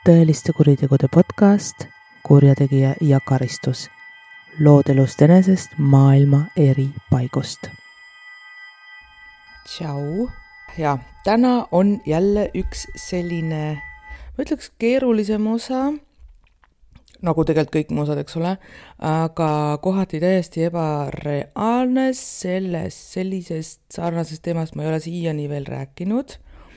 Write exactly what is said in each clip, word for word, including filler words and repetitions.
tõeliste kuritegude podcast Kurjategija ja karistus. Lood elust enesest maailma eri paigust. Tšau. Ja täna on jälle üks selline, ma ütleks keerulisem osa, nagu tegelikult kõik mu osad, eks ole, aga kohati täiesti ebareaalne sellest sellisest sarnasest teemast ma ei ole siiani veel rääkinud.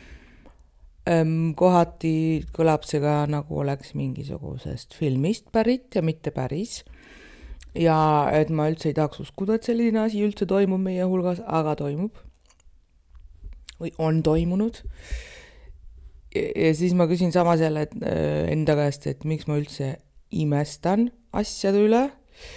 Kohati kõlab see ka nagu oleks mingisugusest filmist pärit ja mitte päris. Ja et ma üldse ei tahaks uskuda, et selline asi üldse toimub meie hulgas, aga toimub. Või on toimunud. Ja siis ma küsin samas jälle et, enda käest, et miks ma üldse imestan asjade üle.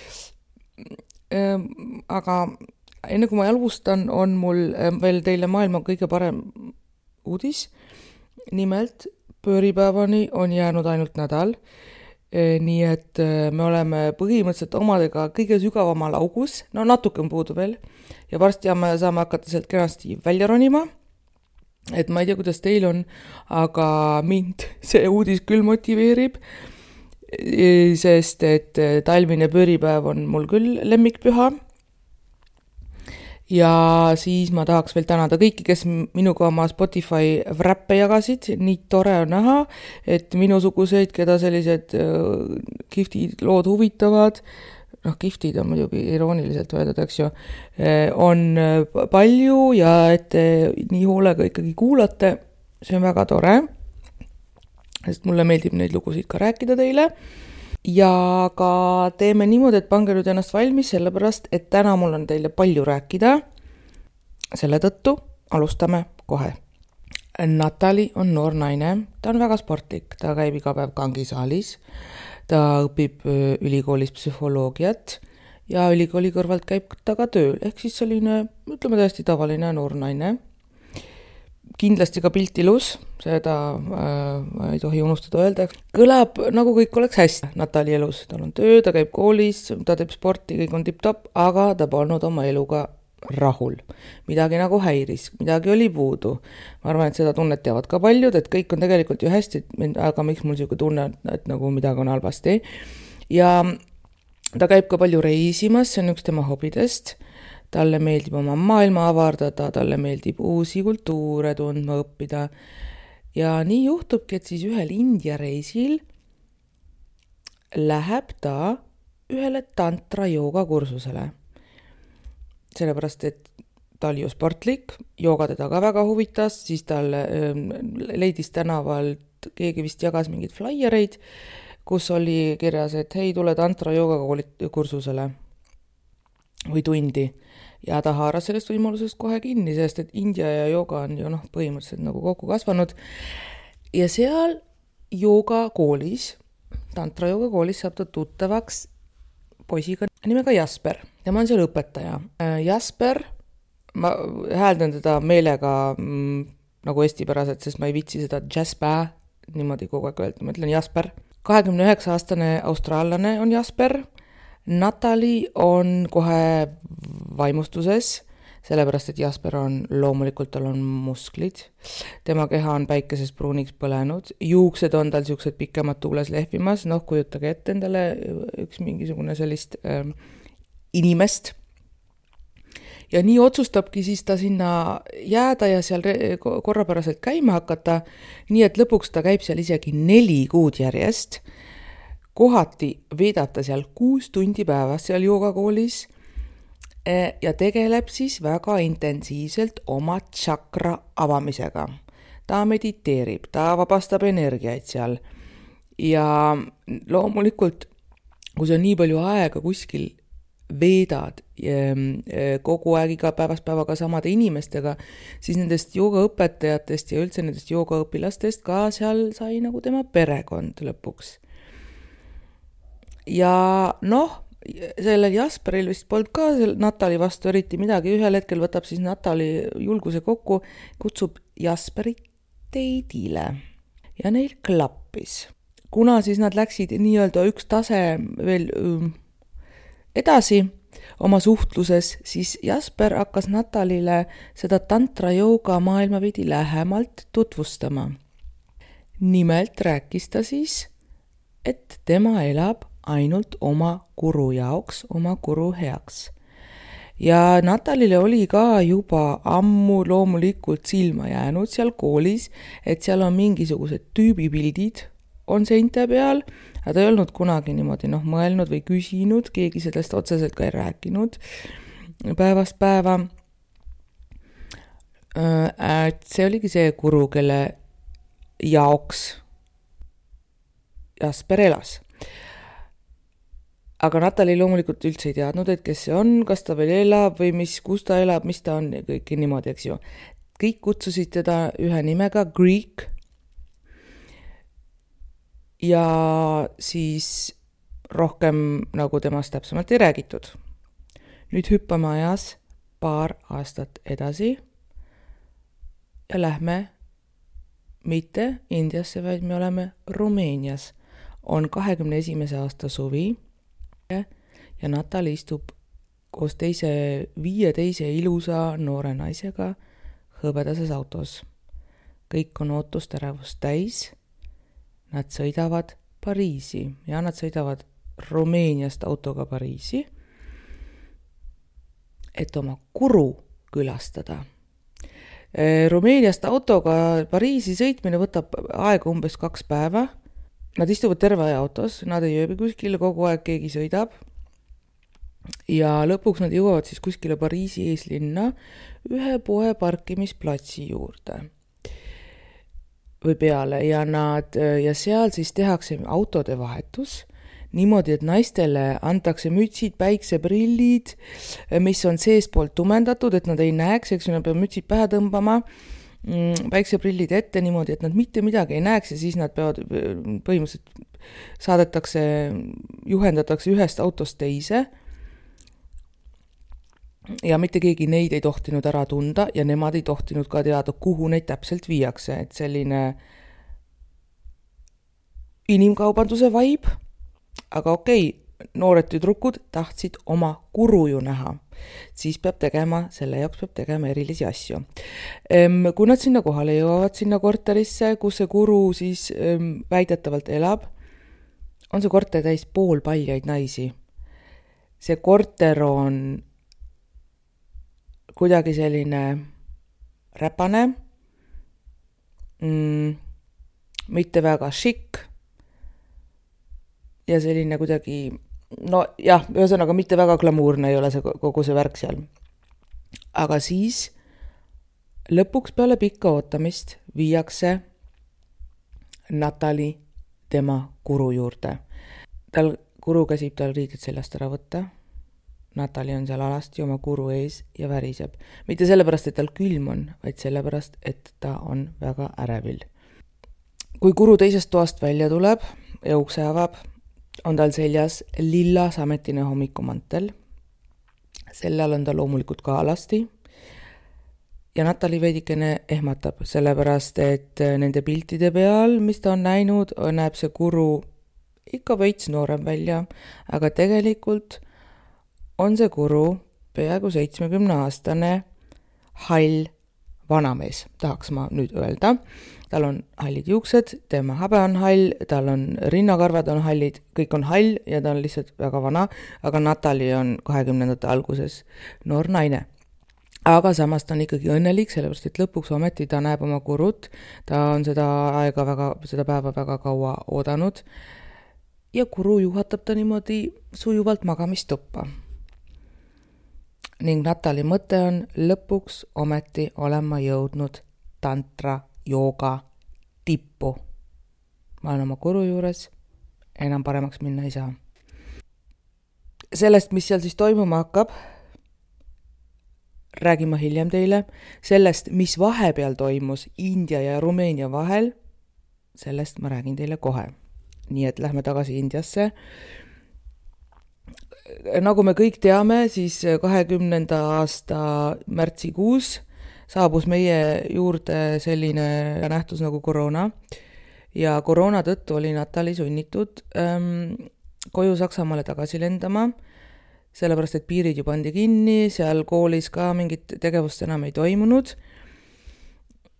Aga enne kui ma alustan, on mul veel teile maailma kõige parem uudis. Nimelt, pööripäevani on jäänud ainult nädal, nii et me oleme põhimõtteliselt omadega kõige sügavamal augus, no natuke on puudu veel, ja varsti saame hakata sealt kenasti välja ronima, et ma ei tea, kuidas teil on, aga mind see uudis küll motiveerib, sest et talvine pööripäev on mul küll lemmikpüha. Ja siis ma tahaks veel tänada kõiki, kes minuga oma Spotify wrappe jagasid. Nii tore on näha, et minusuguseid, keda sellised äh, kiftid lood huvitavad, noh, kiftid on muidugi irooniliselt öeldud, eks ju, on palju ja et te nii hoolega ikkagi kuulate. See on väga tore, sest mulle meeldib neid lugusid ka rääkida teile. Ja ka teeme niimoodi, et pange nüüd ennast valmis, sellepärast, et täna mul on teile palju rääkida. Selle tõttu alustame kohe. Natali on noor naine, ta on väga sportlik, ta käib iga päev kangisaalis, ta õpib ülikoolis psühholoogiat ja ülikooli kõrvalt käib ta ka tööl, ehk siis selline, ütleme täiesti tavaline noor naine. Kindlasti ka pilt ilus, seda äh, ei tohi unustada öelda. Kõlab nagu kõik oleks hästi Natali elus. Tal on töö, ta käib koolis, ta teeb sporti, kõik on tipp-top, aga ta polnud oma eluga rahul. Midagi nagu häiris, midagi oli puudu. Ma arvan, et seda tunnet teavad ka paljud, et kõik on tegelikult ju hästi, aga miks mul siuke tunne, et nagu midagi on halvasti. Ja ta käib ka palju reisimas, see on üks tema hobidest. Talle meeldib oma maailma avardada, talle meeldib uusi kultuure tundma õppida. Ja nii juhtubki, et siis ühel India reisil läheb ta ühele tantra jooga kursusele. Sellepärast, et ta oli ju sportlik, jooga teda ka väga huvitas, siis tal leidis tänavalt, keegi vist jagas mingid flaiereid, kus oli kirjas, et hei, tule tantra jooga kursusele või tundi. Ja ta haaras sellest võimalusest kohe kinni, sest et India ja jooga on ju noh, põhimõtteliselt nagu kokku kasvanud. Ja seal jooga koolis, tantra jooga koolis saab ta tuttavaks poisiga nimega Jasper. Tema on seal õpetaja. Jasper, ma hääldan teda meelega mm, nagu eestipäraselt, sest ma ei vitsi seda Jasper niimoodi kogu aeg öelda. Ma ütlen Jasper. kahekümne üheksa aastane austraallane on Jasper. Natali on kohe vaimustuses, sellepärast, et Jasper on loomulikult, tal on musklid. Tema keha on päikeses pruuniks põlenud. Juuksed on tal siuksed pikemad tuules lehvimas. Noh, kujutage ette endale üks mingisugune sellist äh, inimest. Ja nii otsustabki siis ta sinna jääda ja seal korrapäraselt käima hakata. Nii et lõpuks ta käib seal isegi neli kuud järjest. Kohati veedab ta seal kuus tundi päevas seal joogakoolis ja tegeleb siis väga intensiivselt oma tšakra avamisega. Ta mediteerib, ta vabastab energiaid seal ja loomulikult, kui sa nii palju aega kuskil veedad kogu aeg iga päevast päevaga samade inimestega, siis nendest joogaõpetajatest ja üldse nendest joogaõpilastest ka seal sai nagu tema perekond lõpuks. Ja noh, sellel Jasperil vist polnud ka Natali vastu eriti midagi. Ühel hetkel võtab siis Natali julguse kokku, kutsub Jasperit teidile ja neil klappis. Kuna siis nad läksid nii-öelda üks tase veel edasi oma suhtluses, siis Jasper hakkas Natalile seda tantra jooga maailma veidi lähemalt tutvustama. nimelt rääkis ta siis, et tema elab ainult oma kuru jaoks, oma kuru heaks. Ja Natalile oli ka juba ammu loomulikult silma jäänud seal koolis, et seal on mingisugused tüübipildid on seinte peal, aga ta ei olnud kunagi niimoodi noh, mõelnud või küsinud, keegi sellest otseselt ka ei rääkinud päevast päeva. Et see oligi see kuru, kelle jaoks Jasper elas. Aga Natali loomulikult üldse ei teadnud, et kes see on, kas ta veel elab või mis, kus ta elab, mis ta on ja kõik niimoodi, eks ju. Kõik kutsusid teda ühe nimega Greek ja siis rohkem nagu temast täpsemalt ei räägitud. Nüüd hüppame ajas paar aastat edasi ja lähme mitte Indiasse, vaid me oleme Rumeenias. On kahekümne esimese aasta suvi ja Natali istub koos teise, viie teise ilusa noore naisega hõbedases autos. Kõik on ootust ärevust täis. Nad sõidavad Pariisi ja nad sõidavad Rumeeniast autoga Pariisi, et oma kuru külastada. Rumeeniast autoga Pariisi sõitmine võtab aega umbes kaks päeva. Nad istuvad terve aja autos, nad ei ööbi kuskile, kogu aeg keegi sõidab. Ja lõpuks nad jõuavad siis kuskile Pariisi eeslinna ühe poe parkimisplatsi juurde või peale ja, nad, ja seal siis tehakse autode vahetus niimoodi, et naistele antakse mütsid, päikseprillid, mis on seespoolt tumendatud, et nad ei näeks, eks nad peavad mütsid pähe tõmbama, päikseprillid ette niimoodi, et nad mitte midagi ei näeks ja siis nad peavad põhimõtteliselt saadetakse, juhendatakse ühest autost teise ja mitte keegi neid ei tohtinud ära tunda ja nemad ei tohtinud ka teada, kuhu neid täpselt viiakse, et selline inimkaubanduse vibe, aga okei, noored tüdrukud tahtsid oma kuru ju näha. Siis peab tegema, selle jaoks peab tegema erilisi asju. Kui nad sinna kohale jõuavad, sinna korterisse, kus see kuru siis väidetavalt elab, on see korter täis pool paljaid naisi. See korter on kuidagi selline räpane, mm, mitte väga šikk ja selline kuidagi no jah, ühesõnaga mitte väga glamuurne ei ole see kogu see värk seal. Aga siis lõpuks peale pikka ootamist viiakse Natali tema kuru juurde. Tal kuru käsib tal riided seljast ära võtta. Natali on seal alasti oma kuru ees ja väriseb. Mitte sellepärast, et tal külm on, vaid sellepärast, et ta on väga ärevil. Kui kuru teisest toast välja tuleb ja ukse avab, on tal seljas lilla sametine hommikumantel. Sellel on ta loomulikult ka alasti. Ja Natali veidikene ehmatab, sellepärast, et nende piltide peal, mis ta on näinud, näeb see kuru ikka veits noorem välja, aga tegelikult on see kuru peaaegu seitsmekümne aastane hall vanamees, tahaks ma nüüd öelda. Tal on hallid juuksed, tema habe on hall, tal on rinnakarvad on hallid, kõik on hall ja ta on lihtsalt väga vana, aga Natali on kahekümnendate alguses noor naine. Aga samas ta on ikkagi õnnelik, sellepärast et lõpuks ometi ta näeb oma kurut, ta on seda aega väga, seda päeva väga kaua oodanud ja kuru juhatab ta niimoodi sujuvalt magamistuppa. Ning Natali mõte on lõpuks ometi olema jõudnud tantra jooga tippu. Ma olen oma kuru juures, enam paremaks minna ei saa. Sellest, mis seal siis toimuma hakkab, räägin ma hiljem teile. Sellest, mis vahepeal toimus India ja Rumeenia vahel, sellest ma räägin teile kohe. Nii et lähme tagasi Indiasse. Nagu me kõik teame, siis kahekümnenda aasta märtsikuus saabus meie juurde selline nähtus nagu koroona ja koroona tõttu oli Natali sunnitud ähm, koju Saksamaale tagasi lendama, sellepärast et piirid ju pandi kinni, seal koolis ka mingit tegevust enam ei toimunud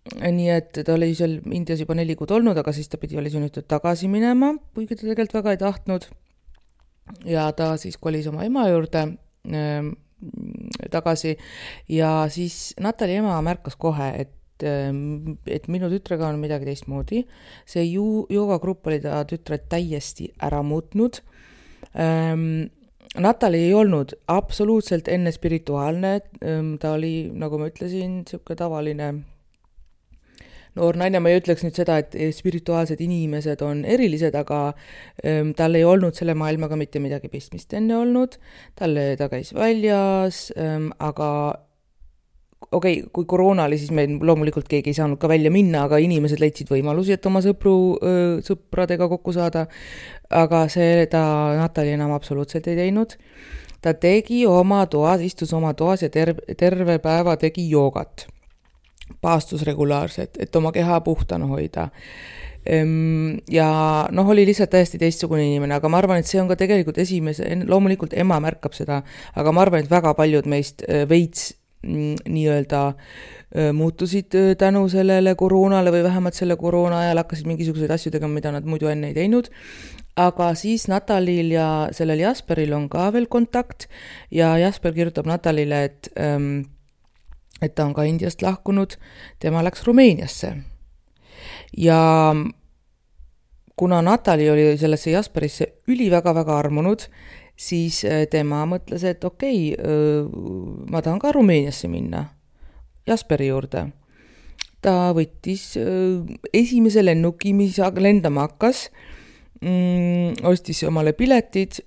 nii et ta oli seal Indias juba neli kuud olnud, aga siis ta pidi oli sunnitud tagasi minema, kuigi ta tegelikult väga ei tahtnud. Ja ta siis kolis oma ema juurde äh, tagasi ja siis Natali ema märkas kohe, et et minu tütrega on midagi teistmoodi. See ju, joogagrupp oli ta tütred täiesti ära muutnud. Ähm, Natali ei olnud absoluutselt enne spirituaalne. Ähm, ta oli, nagu ma ütlesin, siuke tavaline noor naine. Ma ei ütleks nüüd seda, et spirituaalsed inimesed on erilised, aga ähm, tal ei olnud selle maailmaga mitte midagi pistmist enne olnud. Talle ta käis väljas, ähm, aga okei, okay, kui koroona oli, siis meil loomulikult keegi ei saanud ka välja minna, aga inimesed leidsid võimalusi, et oma sõpru, sõpradega kokku saada. Aga see ta Natali enam absoluutselt ei teinud. Ta tegi oma toas, istus oma toas ja terve, terve päeva tegi joogat. Paastus regulaarselt, et oma keha puhtana hoida. Ja noh, oli lihtsalt täiesti teistsugune inimene, aga ma arvan, et see on ka tegelikult esimese, loomulikult ema märkab seda, aga ma arvan, et väga paljud meist veits nii-öelda muutusid tänu sellele koroonale või vähemalt selle koroona ajal hakkasid mingisuguseid asju tegema, mida nad muidu enne ei teinud. Aga siis Natalil ja sellel Jasperil on ka veel kontakt ja Jasper kirjutab Natalile, et, et ta on ka Indiast lahkunud, tema läks Rumeeniasse. Ja kuna Natali oli sellesse Jasperisse üli väga-väga armunud, siis tema mõtles, et okei, ma tahan ka Rumeeniasse minna, Jasperi juurde. Ta võttis esimese lennuki, mis lendama hakkas, ostis omale piletid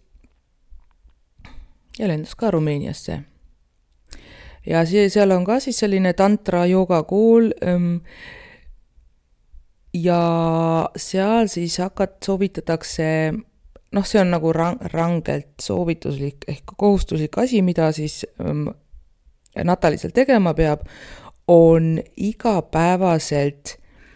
ja lendas ka Rumeeniasse. Ja seal on ka siis selline tantra jooga kool ja seal siis hakat soovitatakse, noh, see on nagu rangelt soovituslik ehk kohustuslik asi, mida siis ähm, Natali seal tegema peab, on igapäevaselt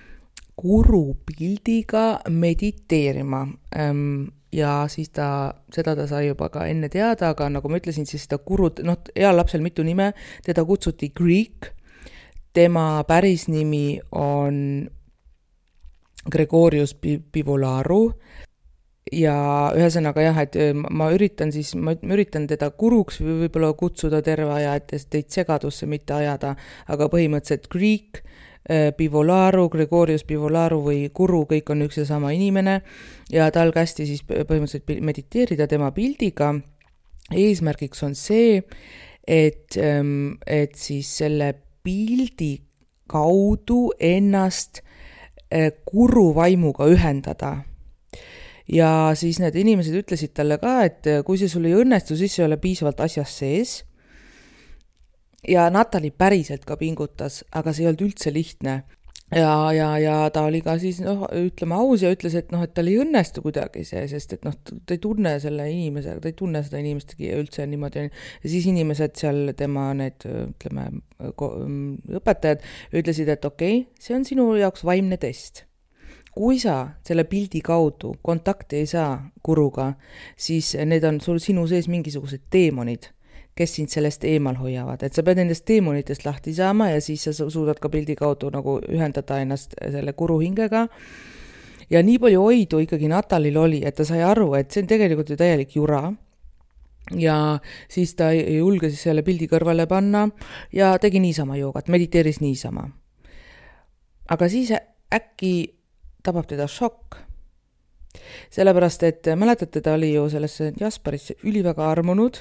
kurupildiga mediteerima. Ähm, ja siis ta, seda ta sai juba ka enne teada, aga nagu ma ütlesin, siis seda kurud, noh, heal lapsel mitu nime, teda kutsuti Greek, tema päris nimi on Gregorius Pivolaru. Ja ühesõnaga jah, et ma üritan siis, ma üritan teda kuruks või võib-olla kutsuda terve aja, et teid segadusse mitte ajada, aga põhimõtteliselt Greek, Pivolaru, Gregorius Pivolaru või kuru, kõik on üks ja sama inimene ja tal kästi siis põhimõtteliselt mediteerida tema pildiga. Eesmärgiks on see, et, et siis selle pildi kaudu ennast kuru vaimuga ühendada. Ja siis need inimesed ütlesid talle ka, et kui see sul ei õnnestu, siis ei ole piisavalt asjas sees. Ja Natali päriselt ka pingutas, aga see ei olnud üldse lihtne. Ja, ja, ja ta oli ka siis, noh, ütlema aus ja ütles, et noh, et tal ei õnnestu kuidagi see, sest et noh, ta ei tunne selle inimese, ta ei tunne seda inimestegi üldse niimoodi. Ja siis inimesed seal, tema need, ütleme, õpetajad ütlesid, et okei, see on sinu jaoks vaimne test. Kui sa selle pildi kaudu kontakti ei saa kuruga, siis need on sul sinu sees mingisugused teemonid, kes sind sellest eemal hoiavad. Et sa pead nendest teemonitest lahti saama ja siis sa suudad ka pildi kaudu nagu ühendada ennast selle kuru hingega. Ja nii palju hoidu ikkagi Natalil oli, et ta sai aru, et see on tegelikult ju täielik jura. Ja siis ta ei julge siis selle pildi kõrvale panna ja tegi niisama joogat, mediteeris niisama. Aga siis äkki tabab teda šokk. Sellepärast, et mäletate, ta oli ju sellesse Jasperisse üliväga armunud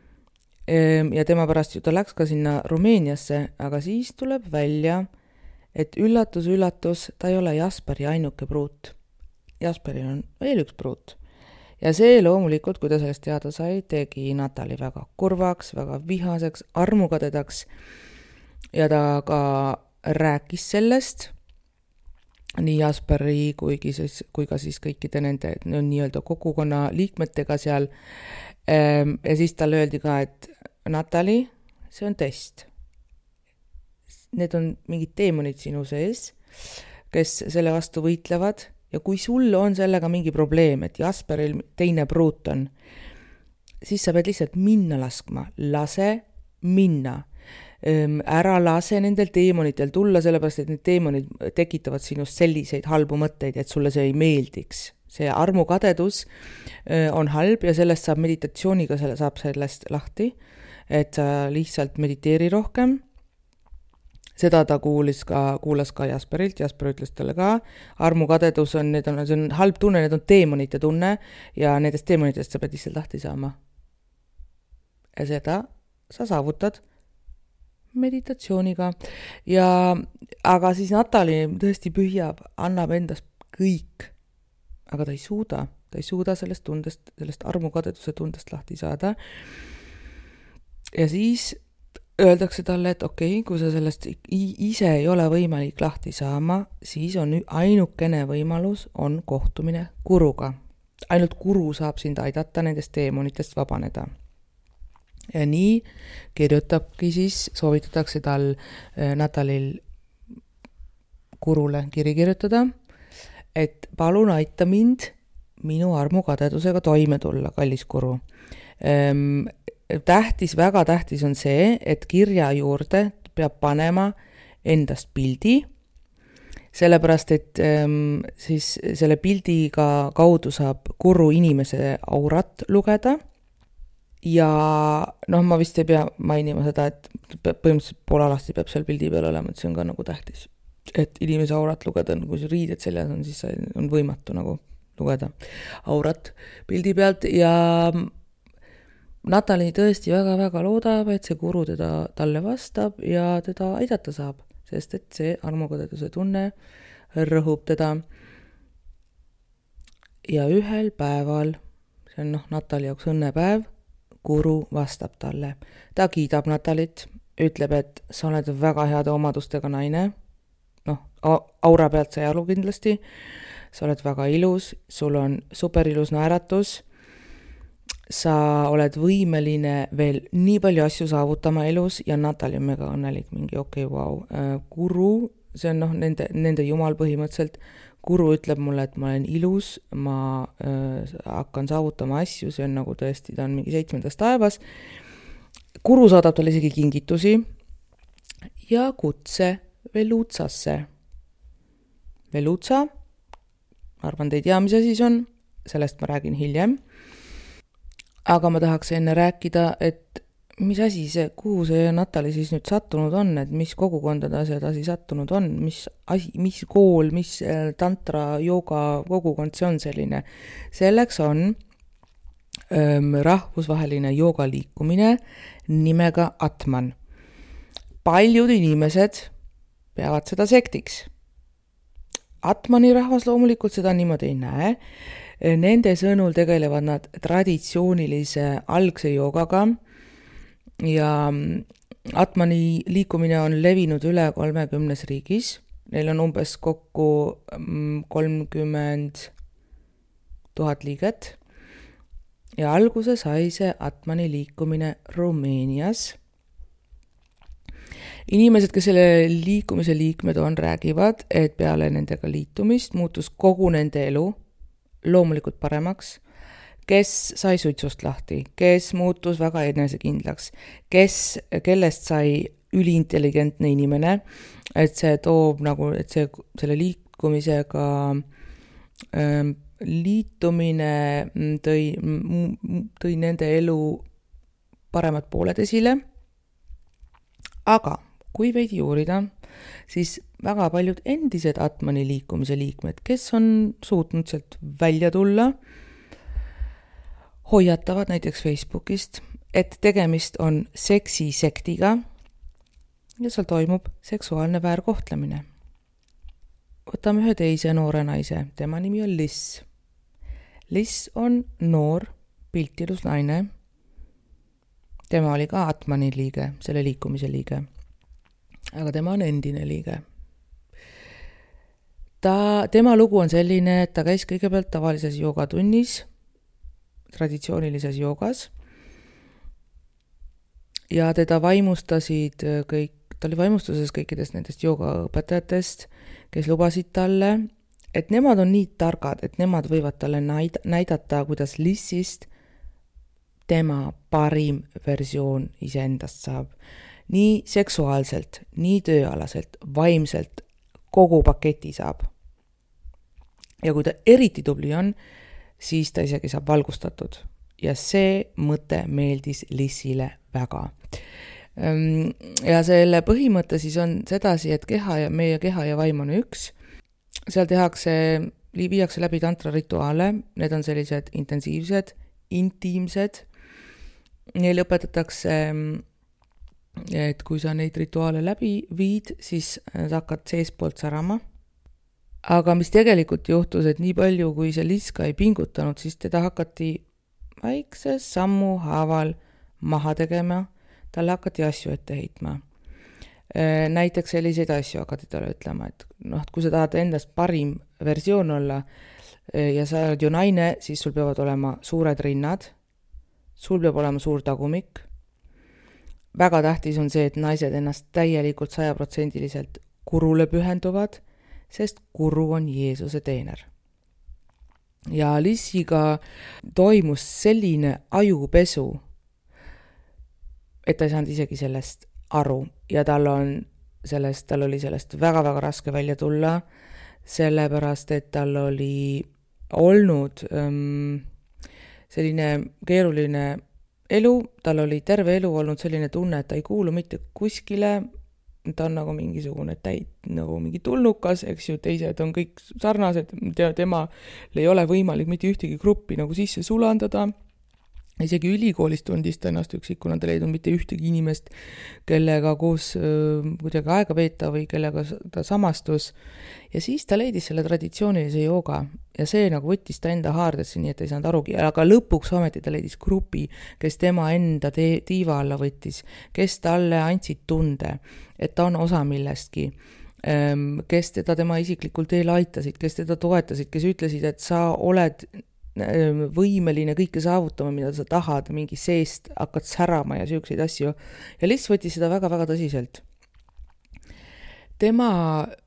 ja tema pärast ju ta läks ka sinna Rumeeniasse, aga siis tuleb välja, et üllatus, üllatus, ta ei ole Jasperi ainuke pruut. Jasperil on veel üks pruut. Ja see loomulikult, kui ta sellest teada sai, tegi Natali väga kurvaks, väga vihaseks, armukadedaks ja ta ka rääkis sellest nii Jasperi kuigi siis, kui ka siis kõikide nende no, nii-öelda kogukonna liikmetega seal. Ja siis talle öeldi ka, et Natali, see on test. Need on mingid teemonid sinu sees, kes selle vastu võitlevad ja kui sul on sellega mingi probleem, et Jasperil teine pruut on, siis sa pead lihtsalt minna laskma, lase minna. ära lase nendel teemonitel tulla, sellepärast et need teemonid tekitavad sinust selliseid halbu mõtteid, et sulle see ei meeldiks. See armukadedus on halb ja sellest saab meditatsiooniga, selle saab sellest lahti, et sa lihtsalt mediteeri rohkem. Seda ta kuulis ka, kuulas ka Jasperilt, Jasper ütles talle ka, armukadedus on, need on, see on halb tunne, need on teemonite tunne ja nendest teemonitest sa pead lihtsalt lahti saama. Ja seda sa saavutad meditatsiooniga. Ja, aga siis Natali tõesti pühjab, annab endast kõik, aga ta ei suuda, ta ei suuda sellest tundest, sellest armukadeduse tundest lahti saada. Ja siis öeldakse talle, et okei, okay, kui sa sellest ise ei ole võimalik lahti saama, siis on ainukene võimalus on kohtumine guruga. Ainult guru saab sind aidata nendest teemonitest vabaneda. Ja nii kirjutabki siis, soovitatakse tal Natalil gurule kiri kirjutada, et palun aita mind minu armukadedusega toime tulla, kallis guru. Ehm, Tähtis, väga tähtis on see, et kirja juurde peab panema endast pildi, sellepärast, et ähm, siis selle pildiga kaudu saab guru inimese aurat lugeda ja noh, ma vist ei pea mainima seda, et põhimõtteliselt poolalasti peab seal pildi peal olema, et see on ka nagu tähtis, et inimese aurat lugeda, kui see riided seljas on, siis on võimatu nagu lugeda aurat pildi pealt ja Natali tõesti väga-väga loodab, et see guru teda talle vastab ja teda aidata saab, sest et see armukadeduse tunne rõhub teda. Ja ühel päeval, see on noh, Natali jaoks õnnepäev, guru vastab talle. Ta kiidab Natalit, ütleb, et sa oled väga heade omadustega naine, noh, aura pealt sa jalu kindlasti, sa oled väga ilus, sul on superilus naeratus, sa oled võimeline veel nii palju asju saavutama elus ja Natali on mega õnnelik, mingi okei, okay, vau. Wow. Guru, see on noh, nende, nende jumal põhimõtteliselt, guru ütleb mulle, et ma olen ilus, ma äh, hakkan saavutama asju, see on nagu tõesti, ta on mingi seitsmendas taevas. Guru saadab talle isegi kingitusi ja kutse Velutsasse. Velutsa, arvan, te ei tea, mis asi on, sellest ma räägin hiljem. Aga ma tahaks enne rääkida, et mis asi see, kuhu see Natali siis nüüd sattunud on, et mis kogukondade asjad asi sattunud on, mis, asi, mis kool, mis tantra, jooga kogukond, see on selline. Selleks on öö, rahvusvaheline jooga liikumine nimega Atman. Paljud inimesed peavad seda sektiks. Atmani rahvas loomulikult seda niimoodi ei näe. Nende sõnul tegelevad nad traditsioonilise algse joogaga ja Atmani liikumine on levinud üle kolmekümnes riigis. Neil on umbes kokku kolmkümmend tuhat liiget ja alguse sai see Atmani liikumine Rumeenias. Inimesed, kes selle liikumise liikmed on, räägivad, et peale nendega liitumist muutus kogu nende elu loomulikult paremaks, kes sai suitsust lahti, kes muutus väga enesekindlaks, kes, kellest sai üliintelligentne inimene, et see toob nagu, et see, selle liikumisega ähm, liitumine tõi, tõi nende elu paremad pooled esile, aga kui veidi uurida, siis väga paljud endised Atmani liikumise liikmed, kes on suutnud sealt välja tulla, hoiatavad näiteks Facebookist, et tegemist on seksisektiga ja seal toimub seksuaalne väärkohtlemine. Võtame ühe teise noore naise, tema nimi on Liss. Liss on noor, piltilus naine. Tema oli ka Atmani liige, selle liikumise liige. Aga tema on endine liige. Ta, tema lugu on selline, et ta käis kõigepealt tavalises joogatunnis, traditsioonilises joogas ja teda vaimustasid kõik, ta oli vaimustuses kõikidest nendest joogaõpetajatest, kes lubasid talle, et nemad on nii targad, et nemad võivad talle näidata, kuidas Lissist tema parim versioon iseendast saab. nii seksuaalselt, nii tööalaselt, vaimselt, kogu paketi saab. Ja kui ta eriti tubli on, siis ta isegi saab valgustatud. Ja see mõte meeldis Lissile väga. Ja selle põhimõte siis on sedasi, et keha ja meie keha ja vaim on üks. Seal tehakse, viiakse läbi tantra rituaale, need on sellised intensiivsed, intiimsed. Neil õpetatakse, et kui sa neid rituaale läbi viid, siis sa hakkad seespoolt särama. Aga mis tegelikult juhtus, et nii palju, kui see Liska ei pingutanud, siis teda hakati väikse sammu haaval maha tegema, talle hakati asju ette heitma. Näiteks selliseid asju hakati talle ütlema, et noh, kui sa tahad endast parim versioon olla ja sa oled ju naine, siis sul peavad olema suured rinnad, sul peab olema suur tagumik. Väga tähtis on see, et naised ennast täielikult sajaprotsendiliselt kurule pühenduvad, sest kuru on Jeesuse teener. Ja Lissiga toimus selline ajupesu, et ta ei saanud isegi sellest aru ja tal on sellest, tal oli sellest väga-väga raske välja tulla, sellepärast, et tal oli olnud um, selline keeruline elu, tal oli terve elu olnud selline tunne, et ta ei kuulu mitte kuskile, ta on nagu mingisugune täit, nagu mingi tulnukas, eks ju, teised on kõik sarnased, tema ei ole võimalik mitte ühtegi gruppi nagu sisse sulandada. Isegi ülikoolis tundis ta ennast üksikuna, ta leidnud mitte ühtegi inimest, kellega koos äh, kuidagi aega veeta või kellega ta samastus. Ja siis ta leidis selle traditsioonilise jooga ja see nagu võttis ta enda haardesse, nii et ei saanud arugi. Aga lõpuks ometi ta leidis grupi, kes tema enda te- tiiva alla võttis, kes talle andsid tunde, et ta on osa millestki, ähm, kes teda tema isiklikult teel aitasid, kes teda toetasid, kes ütlesid, et sa oled võimeline kõike saavutama, mida sa tahad, mingi seest hakkad särama ja süükseid asju. Ja Liss võttis seda väga-väga tõsiselt. Tema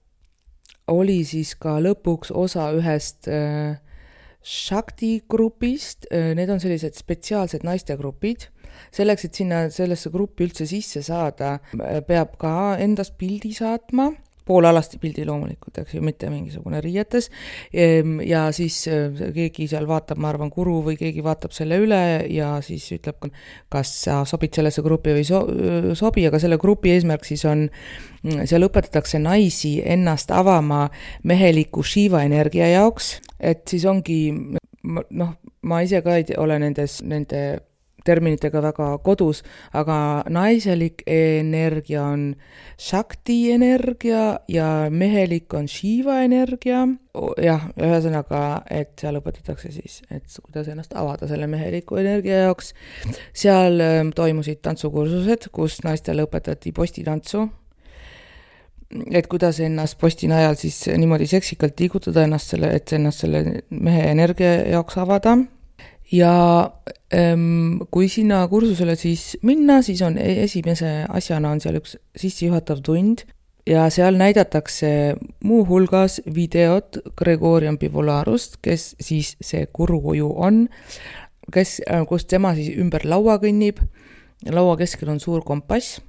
oli siis ka lõpuks osa ühest äh, Shakti grupist, äh, need on sellised spetsiaalsed naistegrupid. Selleks, et sinna sellesse gruppi üldse sisse saada, peab ka endast pildi saatma, poolalasti pildi loomulikult, eks ju, mitte mingisugune riietes, ja siis keegi seal vaatab, ma arvan, guru või keegi vaatab selle üle ja siis ütleb, kas sa sobid sellesse gruppi või so- sobi, aga selle grupi eesmärk siis on, seal õpetatakse naisi ennast avama meheliku Shiva energia jaoks, et siis ongi, noh, ma ise ka ei ole nendes, nende terminitega väga kodus, aga naiselik energia on Shakti energia ja mehelik on Shiva energia. Jah, ühesõnaga, et seal õpetatakse siis, et kuidas ennast avada selle meheliku energia jaoks. Seal toimusid tantsukursused, kus naistele õpetati postitantsu, et kuidas ennast posti najal siis niimoodi seksikalt liigutada ennast selle, et ennast selle mehe energia jaoks avada. Ja ähm, kui sinna kursusele siis minna, siis on esimese asjana on seal üks sissejuhatav tund ja seal näidatakse muu hulgas videot Gregorian Pivolarust, kes siis see kuruju on, kes, kus tema siis ümber laua kõnnib. Laua keskel on suur kompass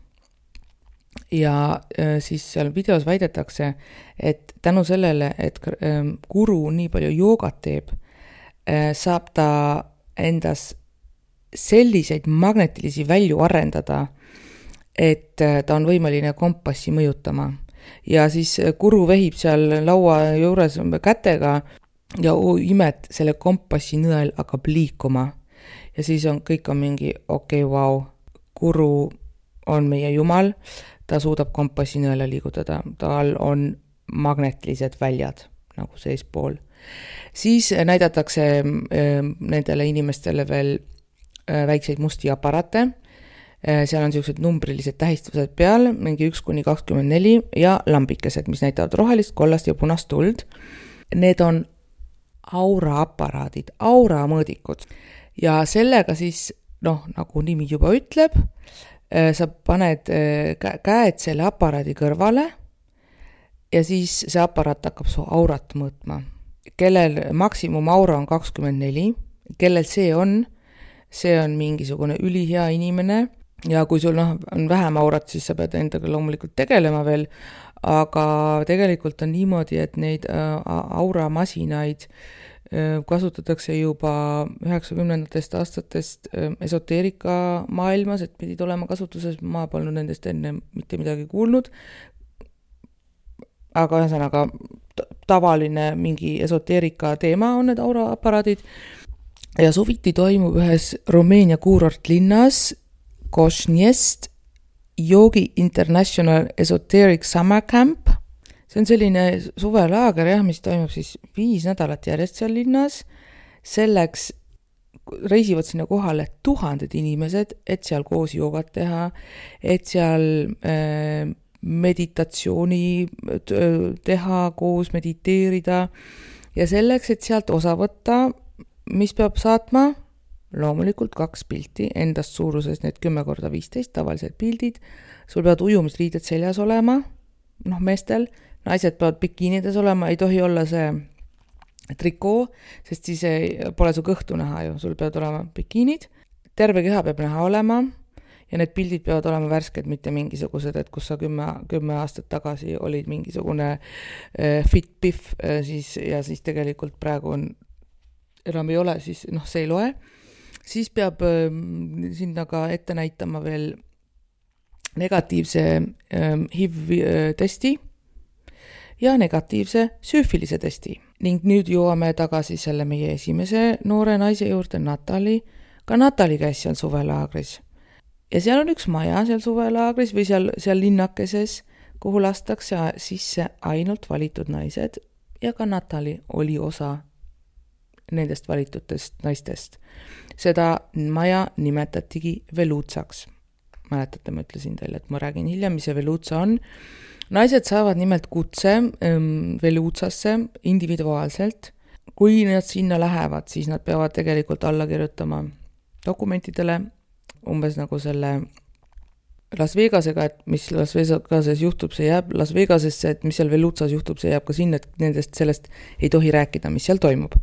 ja äh, siis seal videos väidetakse, et tänu sellele, et äh, guru nii palju joogat teeb, äh, saab ta endas selliseid magnetilisi välju arendada, et ta on võimeline kompassi mõjutama. Ja siis guru vehib seal laua juures kätega ja oo, imet, selle kompassi nõel hakkab liikuma. Ja siis on, kõik on mingi, okei, okay, vau, guru on meie jumal, ta suudab kompassi nõele liigutada, tal on magnetilised väljad nagu seespool. Siis näidatakse nendele inimestele veel väikseid musti aparaate. Seal on sellised numbrilised tähistused peal, mingi üks kuni kakskümmend neli ja lambikesed, mis näitavad rohelist, kollast ja punast tuld. Need on auraaparaadid, auramõõdikud. Ja sellega siis, noh, nagu nimi juba ütleb, sa paned käed selle aparaadi kõrvale ja siis see aparaat hakkab su aurat mõõtma. Kellel maksimum aura on kakskümmend neli, kellel see on, see on mingisugune ülihea inimene, ja kui sul noh, on vähem aurat, siis sa pead endaga loomulikult tegelema veel, aga tegelikult on niimoodi, et neid auramasinaid kasutatakse juba üheksakümnendatest aastatest esoteerika maailmas, et pidid olema kasutuses, ma polnud nendest enne mitte midagi kuulnud, aga ühesõnaga tavaline mingi esoteerika teema on need auraaparaadid ja suviti toimub ühes Rumeenia kuurortlinnas Košnjest Yogi International Esoteric Summer Camp. See on selline suvelaager, jah, mis toimub siis viis nädalat järjest seal linnas. Selleks reisivad sinna kohale tuhanded inimesed, et seal koos joogat teha, et seal äh, meditatsiooni teha, koos mediteerida ja selleks, et sealt osa võtta, mis peab saatma loomulikult kaks pilti, endast suuruses need kümme korda viisteist, tavalised pildid, sul peavad ujumisriided seljas olema, noh meestel, naised peavad bikiinides olema, ei tohi olla see trikoo, sest siis ei, pole su kõhtu näha ju, sul peavad olema bikiinid, terve keha peab näha olema ja need pildid peavad olema värsked, mitte mingisugused, et kus sa kümme, kümme aastat tagasi olid mingisugune äh, fit piff äh, siis, ja siis tegelikult praegu on, enam ei ole, siis noh, see ei loe. Siis peab äh, sinna ka ette näitama veel negatiivse äh, H I V-testi ja negatiivse süüfilise testi. Ning nüüd jõuame tagasi selle meie esimese noore naise juurde, Natali. Ka Natali käis seal suvelaagris. Ja seal on üks maja seal suvelaagris või seal, seal linnakeses, kuhu lastakse sisse ainult valitud naised ja ka Natali oli osa nendest valitutest naistest. Seda maja nimetatigi Velutsaks. Mäletate, ma ütlesin teile, et ma räägin hiljem, mis see Velutsa on. Naised saavad nimelt kutse ähm, Velutsasse individuaalselt. Kui nad sinna lähevad, siis nad peavad tegelikult alla kirjutama dokumentidele, umbes nagu selle Las Vegasega, et mis Las Vegases juhtub, see jääb Las Vegasesse, et mis seal Velutsas juhtub, see jääb ka sinna, et nendest sellest ei tohi rääkida, mis seal toimub.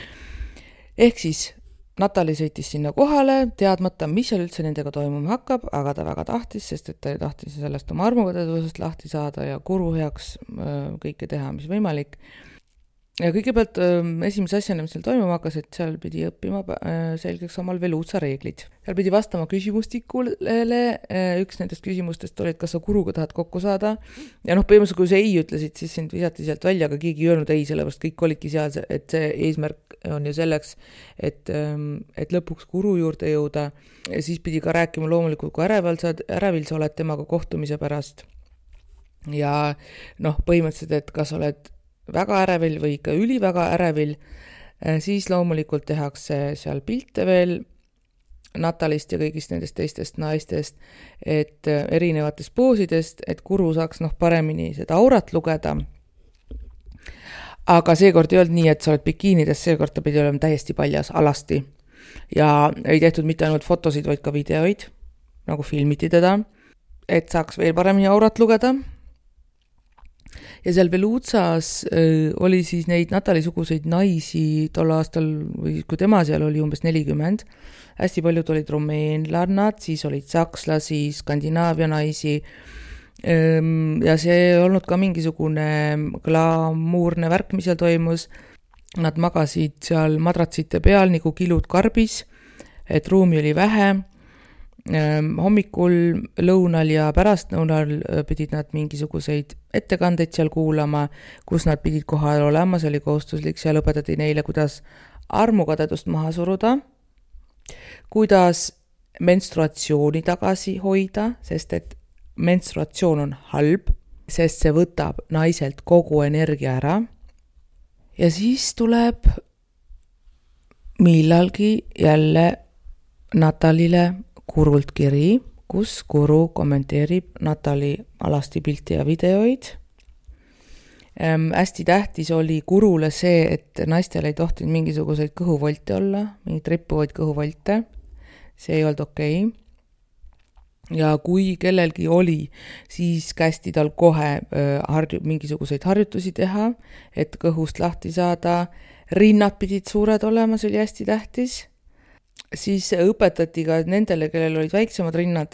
Ehk siis Natali sõitis sinna kohale, teadmata, mis seal üldse nendega toimuma hakkab, aga ta väga tahtis, sest et ta tahtis sellest oma armukadedusest lahti saada ja kuru heaks kõike teha, mis võimalik. Ja kõigepealt esimese asjana, mis seal toimuma hakkas, et seal pidi õppima selgeks omal Velutsa reeglid. Seal pidi vastama küsimustikule, üks nendest küsimustest oli, et kas sa kuruga tahad kokku saada. Ja noh, põhimõtteliselt, kui sa ei ütlesid, siis sind visati sealt välja, aga keegi ei öelnud ei, sellepärast kõik olidki seal, et see eesmärk on ju selleks, et, et lõpuks kuru juurde jõuda. Ja siis pidi ka rääkima loomulikult, kui ärevil sa, ärevil sa oled temaga kohtumise pärast. Ja noh, põhimõtteliselt, et kas oled väga ärevil või ikka üli väga ärevil, siis loomulikult tehakse seal pilte veel Natalist ja kõigist nendest teistest naistest, et erinevatest poosidest, et kuru saaks noh paremini seda aurat lugeda. Aga seekord ei olnud nii, et sa oled bikiinides, seekord ta pidi olema täiesti paljas alasti. Ja ei tehtud mitte ainult fotosid, vaid ka videoid, nagu filmiti teda, et saaks veel paremini aurat lugeda. Ja seal Velutsas äh, oli siis neid Natali-suguseid naisi tol aastal, või kui tema seal oli umbes nelikümmend. Hästi paljud olid rumeenlannad, siis olid sakslasi, Skandinaavia naisi. Ähm, ja see ei olnud ka mingisugune glamuurne värk, mis seal toimus. Nad magasid seal madratsite peal nagu kilud karbis, et ruumi oli vähe. Hommikul, lõunal ja pärastnõunal pidid nad mingisuguseid ettekandeid seal kuulama, kus nad pidid kohal olema, see oli kohustuslik, seal õpetati neile, kuidas armukadedust maha suruda, kuidas menstruatsiooni tagasi hoida, sest et menstruatsioon on halb, sest see võtab naiselt kogu energia ära. Ja siis tuleb millalgi jälle Natalile kurult kiri, kus kuru kommenteerib Natali alasti pilti ja videoid. Ähm, hästi tähtis oli kurule see, et naistel ei tohtinud mingisuguseid kõhuvolte olla, mingid rippuvaid kõhuvolte. See ei olnud okei. Ja kui kellelgi oli, siis kästi tal kohe äh, harju, mingisuguseid harjutusi teha, et kõhust lahti saada. Rinnad pidid suured olema, see oli hästi tähtis. siis õpetati ka nendele, kellel olid väiksemad rinnad,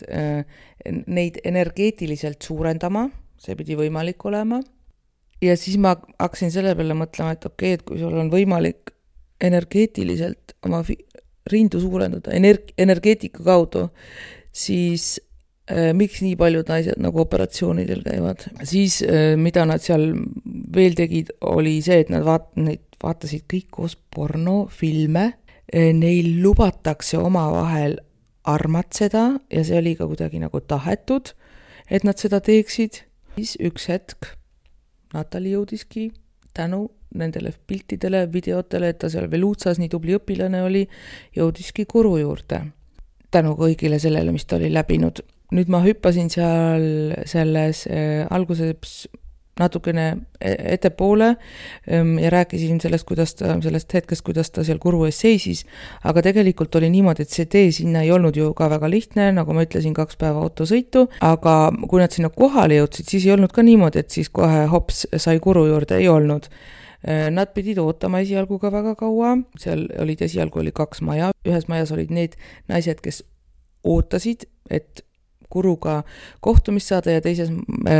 neid energeetiliselt suurendama, see pidi võimalik olema. Ja siis ma hakkasin selle peale mõtlema, et okei, et kui sul on võimalik energeetiliselt oma rindu suurendada, energ- energeetika kaudu, siis äh, miks nii paljud naised nagu operatsioonidel käivad. Siis äh, mida nad seal veel tegid, oli see, et nad vaat- neid vaatasid kõik koos pornofilme. Neil lubatakse omavahel armatseda ja see oli ka kuidagi nagu tahetud, et nad seda teeksid. Siis üks hetk Natali jõudiski tänu nendele piltidele, videotele, et ta seal veel uudsas nii tubli õpilane oli, jõudiski Kuru juurde. Tänu kõigile sellele, mis ta oli läbinud. Nüüd ma hüppasin seal selles äh, alguses natukene ettepoole ja rääkisin sellest, kuidas ta, sellest hetkest, kuidas ta seal Kuru ees seisis, aga tegelikult oli niimoodi, et see tee sinna ei olnud ju ka väga lihtne, nagu ma ütlesin, kaks päeva autosõitu, aga kui nad sinna kohale jõudsid, siis ei olnud ka niimoodi, et siis kohe hops sai Kuru juurde, ei olnud. Nad pidid ootama esialgu ka väga kaua, seal olid esialgu oli kaks maja, ühes majas olid need naised, kes ootasid, et Kuruga kohtumist saada ja teises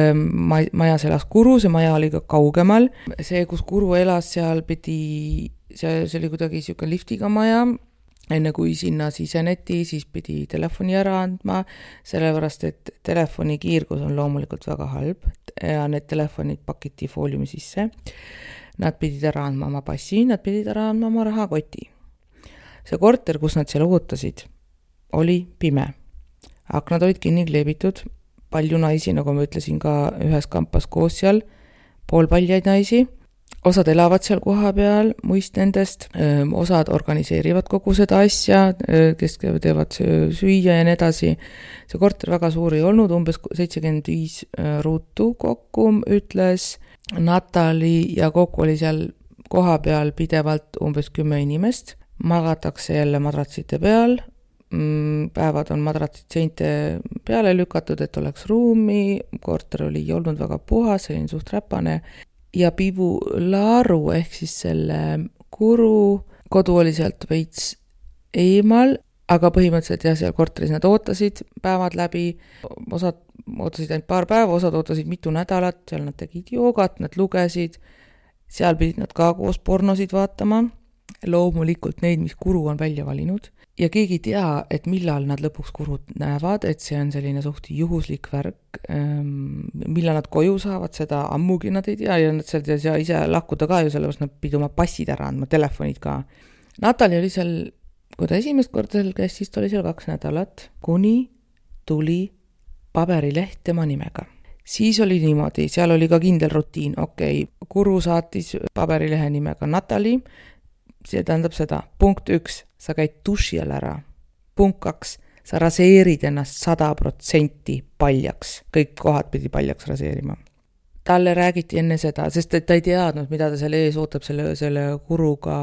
majas elas Kuru, see maja oli ka kaugemal. See, kus Kuru elas, seal pidi, see, see oli kuidagi siuke liftiga maja, enne kui sinna siseneti, siis pidi telefoni ära andma, sellepärast, et telefoni kiirgus on loomulikult väga halb ja need telefonid pakiti fooliumi sisse. Nad pidid ära andma oma passi, nad pidid ära andma oma rahakoti. See korter, kus nad seal ootasid, oli pime. Aknad olid kinni kleebitud, palju naisi, nagu ma ütlesin ka ühes kampas koos seal, poolpaljaid naisi. Osad elavad seal koha peal, muist nendest, osad organiseerivad kogu seda asja, kes teevad süüa ja nii edasi. See korter väga suur ei olnud, umbes seitsekümmend viis ruutu kokku, ütles Natali ja kokku oli seal koha peal pidevalt umbes kümme inimest. Magatakse jälle madratsite peal, päevad on madratsid seinte peale lükatud, et oleks ruumi, korter oli olnud väga puhas, see oli suht räpane ja Pivu Laaru ehk siis selle Kuru kodu oli sealt veits eemal, aga põhimõtteliselt jah, seal korteris nad ootasid päevad läbi, osad ootasid ainult paar päeva, osad ootasid mitu nädalat, seal nad tegid joogat, nad lugesid, seal pidid nad ka koos pornosid vaatama, loomulikult neid, mis Kuru on välja valinud. Ja keegi ei tea, et millal nad lõpuks Kurut näevad, et see on selline suht juhuslik värk, millal nad koju saavad, seda ammugi nad ei tea ja nad seal ei saa ise lahkuda ka ju, sellepärast nad pidi oma passid ära andma, telefonid ka. Natali oli seal, kui ta esimest korda seal käis, siis ta oli seal kaks nädalat, kuni tuli paberileht tema nimega. Siis oli niimoodi, seal oli ka kindel rutiin, okei, okay, Kuru saatis paberilehe nimega Natali, see tähendab seda, punkt üks, sa käid duši all ära. Punkt kaks, sa raseerid ennast sada protsenti paljaks. Kõik kohad pidi paljaks raseerima. Talle räägiti enne seda, sest ta ei teadnud, mida ta selle ees ootab selle, selle Kuruga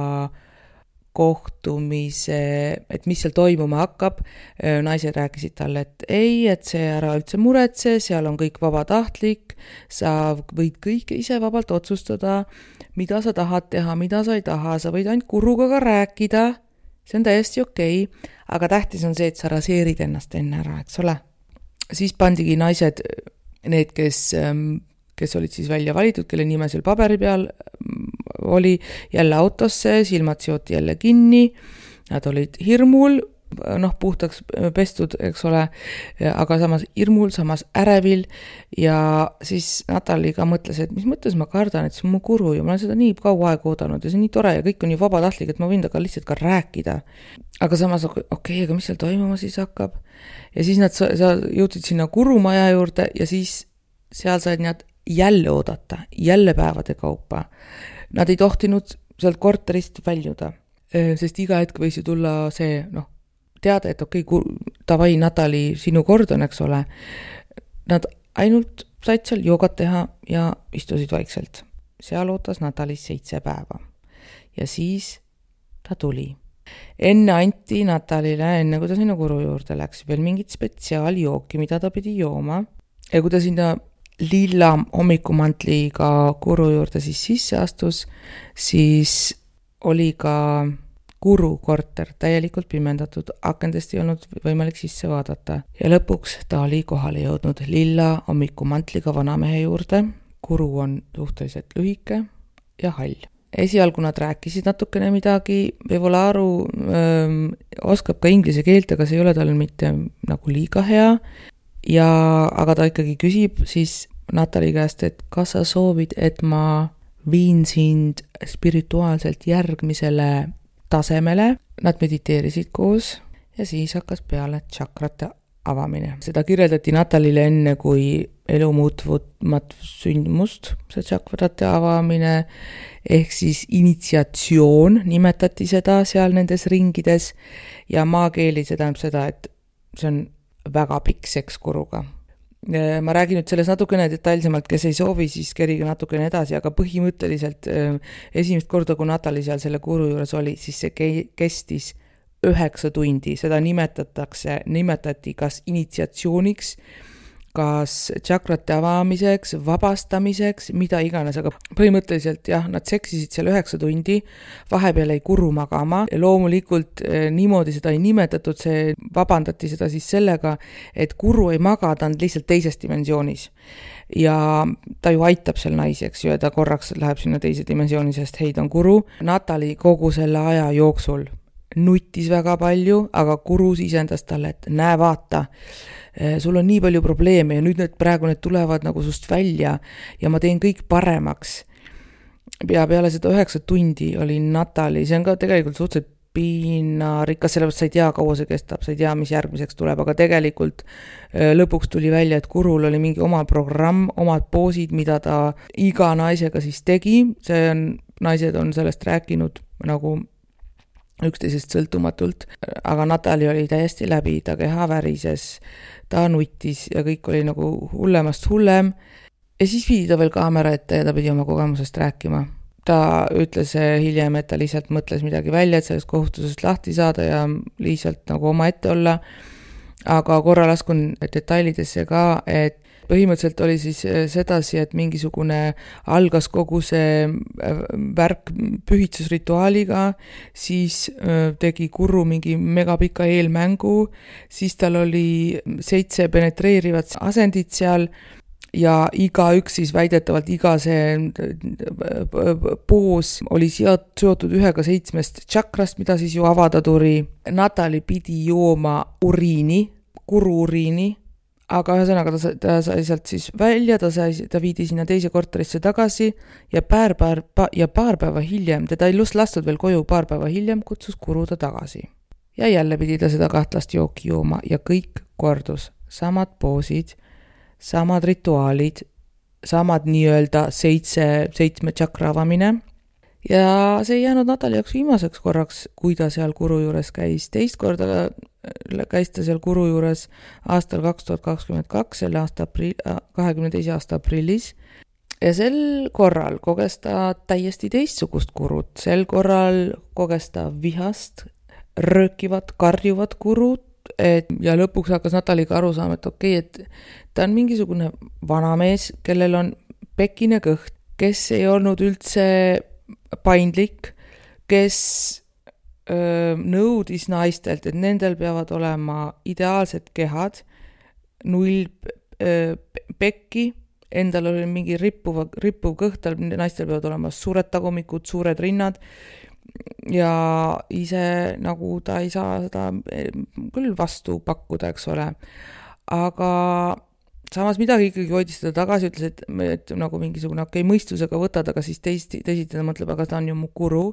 kohtumise, et mis seal toimuma hakkab. Naised rääkisid talle, et ei, et see ära üldse muretse, seal on kõik vabatahtlik, sa võid kõike ise vabalt otsustada, mida sa tahad teha, mida sa ei taha, sa võid ainult Kuruga ka rääkida, see on täiesti okei, aga tähtis on see, et sa raseerid ennast enne ära, eks ole. Siis pandigi naised, need, kes, kes olid siis välja valitud, kelle nime seal paberi peal oli, jälle autosse, silmad seoti jälle kinni, nad olid hirmul, noh, puhtaks pestud, eks ole, aga samas hirmul, samas ärevil ja siis Natali ka mõtles, et mis mõttes ma kardan, et see on mu Kuru ja ma olen seda nii kaua aega oodanud ja see on nii tore ja kõik on nii vabatahtlik, et ma võin temaga lihtsalt ka rääkida. Aga samas, okei, okay, aga mis seal toimuma siis hakkab? Ja siis nad sa, jõudsid sinna Kuru maja juurde ja siis seal said nad jälle oodata, jälle päevade kaupa. Nad ei tohtinud sealt korterist väljuda, sest iga hetk võis ju tulla see, noh, teada, et okei, okay, tavai Natali, sinu kord on, eks ole. Nad ainult said seal joogat teha ja istusid vaikselt. Seal ootas Natali seitse päeva. Ja siis ta tuli. Enne anti Natalile, enne kui ta sinna Kuru juurde läks, veel mingit spetsiaaljooki, mida ta pidi jooma. Ja kui ta sinna lilla hommikumantliga Kuru juurde siis sisse astus, siis oli ka Kuru korter täielikult pimendatud, akendest ei olnud võimalik sisse vaadata. Ja lõpuks ta oli kohale jõudnud lilla hommikumantliga vanamehe juurde. Kuru on suhteliselt lühike ja hall. Esialgu nad rääkisid natukene midagi, Vevolaru öö, oskab ka inglise keelt, aga see ei ole tal mitte nagu liiga hea. Ja, aga ta ikkagi küsib siis Natali käest, et kas sa soovid, et ma viin sind spirituaalselt järgmisele tasemele. Nad mediteerisid koos ja siis hakkas peale tšakrate avamine. Seda kirjeldati Natalile enne kui elu muutvumat sündmust, see tšakrate avamine, ehk siis initsiatsioon nimetati seda seal nendes ringides ja maakeeli see tähendab seda, et see on väga pikk seks Kuruga. Ma räägin nüüd selles natukene detailsemalt, kes ei soovi, siis kerige natukene edasi, aga põhimõtteliselt esimest korda, kui Natali seal selle Kuru juures oli, siis see kestis üheksa tundi. Seda nimetatakse, nimetati kas initsiatsiooniks, kas tšakrate avamiseks, vabastamiseks, mida iganes, aga põhimõtteliselt jah, nad seksisid seal üheksa tundi, vahepeal ei Kuru magama. Loomulikult niimoodi seda ei nimetatud, see vabandati seda siis sellega, et Kuru ei maga, ta on lihtsalt teises dimensioonis. Ja ta ju aitab seal naiseks ju, ja ta korraks läheb sinna teise dimensiooni, sest heid on Kuru. Natali kogu selle aja jooksul nuttis väga palju, aga Kuru sisendas talle, et näe vaata, sul on nii palju probleeme ja nüüd need praegu need tulevad nagu sust välja ja ma teen kõik paremaks. Ja peale seda üheksa tundi oli Natali, see on ka tegelikult suhteliselt piinarikas, sellepärast sa ei tea, kaua see kestab, sa ei tea, mis järgmiseks tuleb, aga tegelikult lõpuks tuli välja, et Kurul oli mingi oma programm, omad poosid, mida ta iga naisega siis tegi, see on, naised on sellest rääkinud nagu üksteisest sõltumatult, aga Natali oli täiesti läbi, ta keha värises, ta nuttis ja kõik oli nagu hullemast hullem. Ja siis viidi ta veel kaamera ette ja ta pidi oma kogemusest rääkima. Ta ütles hiljem, et ta lihtsalt mõtles midagi välja, et sellest kohustusest lahti saada ja lihtsalt nagu oma ette olla. Aga korra laskun detailidesse ka, et põhimõtteliselt oli siis sedasi, et mingisugune algas kogu see värk pühitsusrituaaliga, siis tegi Kuru mingi megapika eelmängu, siis tal oli seitse penetreerivat asendit seal ja iga üks siis väidetavalt iga see poos oli seotud ühega seitsmest tšakrast, mida siis ju avada turi. Natali pidi jooma uriini, Kuru uriini, aga ühesõnaga ta, ta sai sealt siis välja, ta, sai, ta viidi sinna teise korterisse tagasi ja paar, paar, ja paar päeva hiljem, teda ei lust lastud veel koju, paar päeva hiljem kutsus Kuru ta tagasi. Ja jälle pidi ta seda kahtlast jooki jooma ja kõik kordus, samad poosid, samad rituaalid, samad nii-öelda seitse, seitsme tšakra avamine. Ja see ei jäänud Natali jaoks viimaseks korraks, kui ta seal Kuru juures käis. Teist korda käis ta seal Kuru juures aastal kaks tuhat kakskümmend kaks, selle aasta aprill, kahekümne teise aasta aprillis. Ja sel korral koges ta täiesti teistsugust Kurut. Sel korral koges ta vihast, röökivat, karjuvat Kurut. Et, ja lõpuks hakkas Nataliga aru saama, et okei, et ta on mingisugune vanamees, kellel on pekine kõht, kes ei olnud üldse paindlik, kes öö, nõudis naistelt, et nendel peavad olema ideaalsed kehad, null öö, pekki, endal oli mingi rippuv, rippuv kõht, naistel peavad olema suured tagumikud, suured rinnad ja ise nagu ta ei saa seda küll vastu pakkuda, eks ole. Aga samas midagi ikkagi hoidis teda tagasi, ütles, et, et nagu mingisugune okei okay, mõistusega võtad, aga siis teist, teisiti ta mõtleb, aga ta on ju mu Kuru.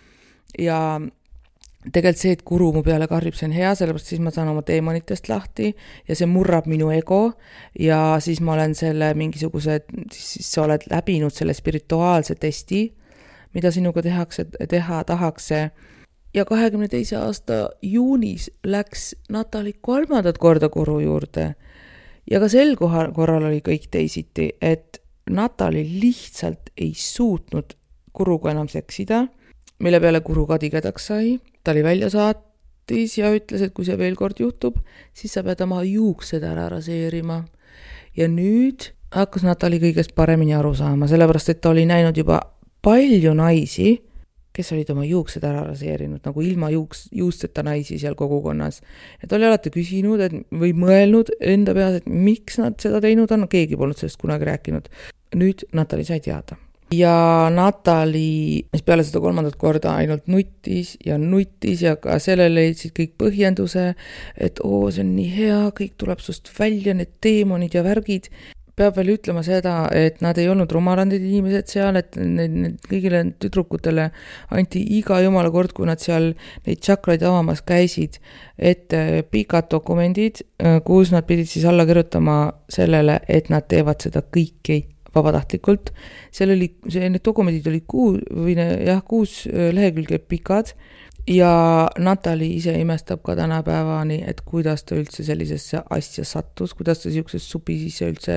Ja tegelikult see, et Kuru mu peale karjub, see on hea, sellepärast siis ma saan oma teemonitest lahti ja see murrab minu ego ja siis ma olen selle mingisuguse, siis sa oled läbinud selle spirituaalse testi, mida sinuga tehakse, teha tahakse. Ja kahekümne teise aasta juunis läks Natali kolmandat korda Kuru juurde. Ja ka sel korral oli kõik teisiti, et Natali lihtsalt ei suutnud Kuruga enam seksida, mille peale Kuru kadigedaks sai. Ta oli välja saatis ja ütles, et kui see veel kord juhtub, siis sa pead oma juuksed ära raseerima. Ja nüüd hakkas Natali kõigest paremini aru saama, sellepärast, et ta oli näinud juba palju naisi, kes olid oma juuksed ära raseerinud, nagu ilma juuks, juusteta naisi seal kogukonnas. Ja ta oli alati küsinud, et, või mõelnud enda peas, et miks nad seda teinud on, keegi polnud sellest kunagi rääkinud. Nüüd Natali sai teada. Ja Natali, mis peale seda kolmandat korda ainult nuttis ja nuttis ja ka sellele leidsid kõik põhjenduse, et oo, see on nii hea, kõik tuleb sust välja, need teemonid ja värgid. Peab veel ütlema seda, et nad ei olnud rumarandid inimesed seal, et need, need kõigile tüdrukutele anti iga jumala kord, kui nad seal neid tšakraid avamas käisid, et pikad dokumendid, kus nad pidid siis alla kirjutama sellele, et nad teevad seda kõiki vabatahtlikult. Seal oli, see, need dokumendid oli kuus, või ne, jah, kuus lehekülge pikad ja Natali ise imestab ka tänapäevani, et kuidas ta üldse sellisesse asja sattus, kuidas ta siukses supi sisse üldse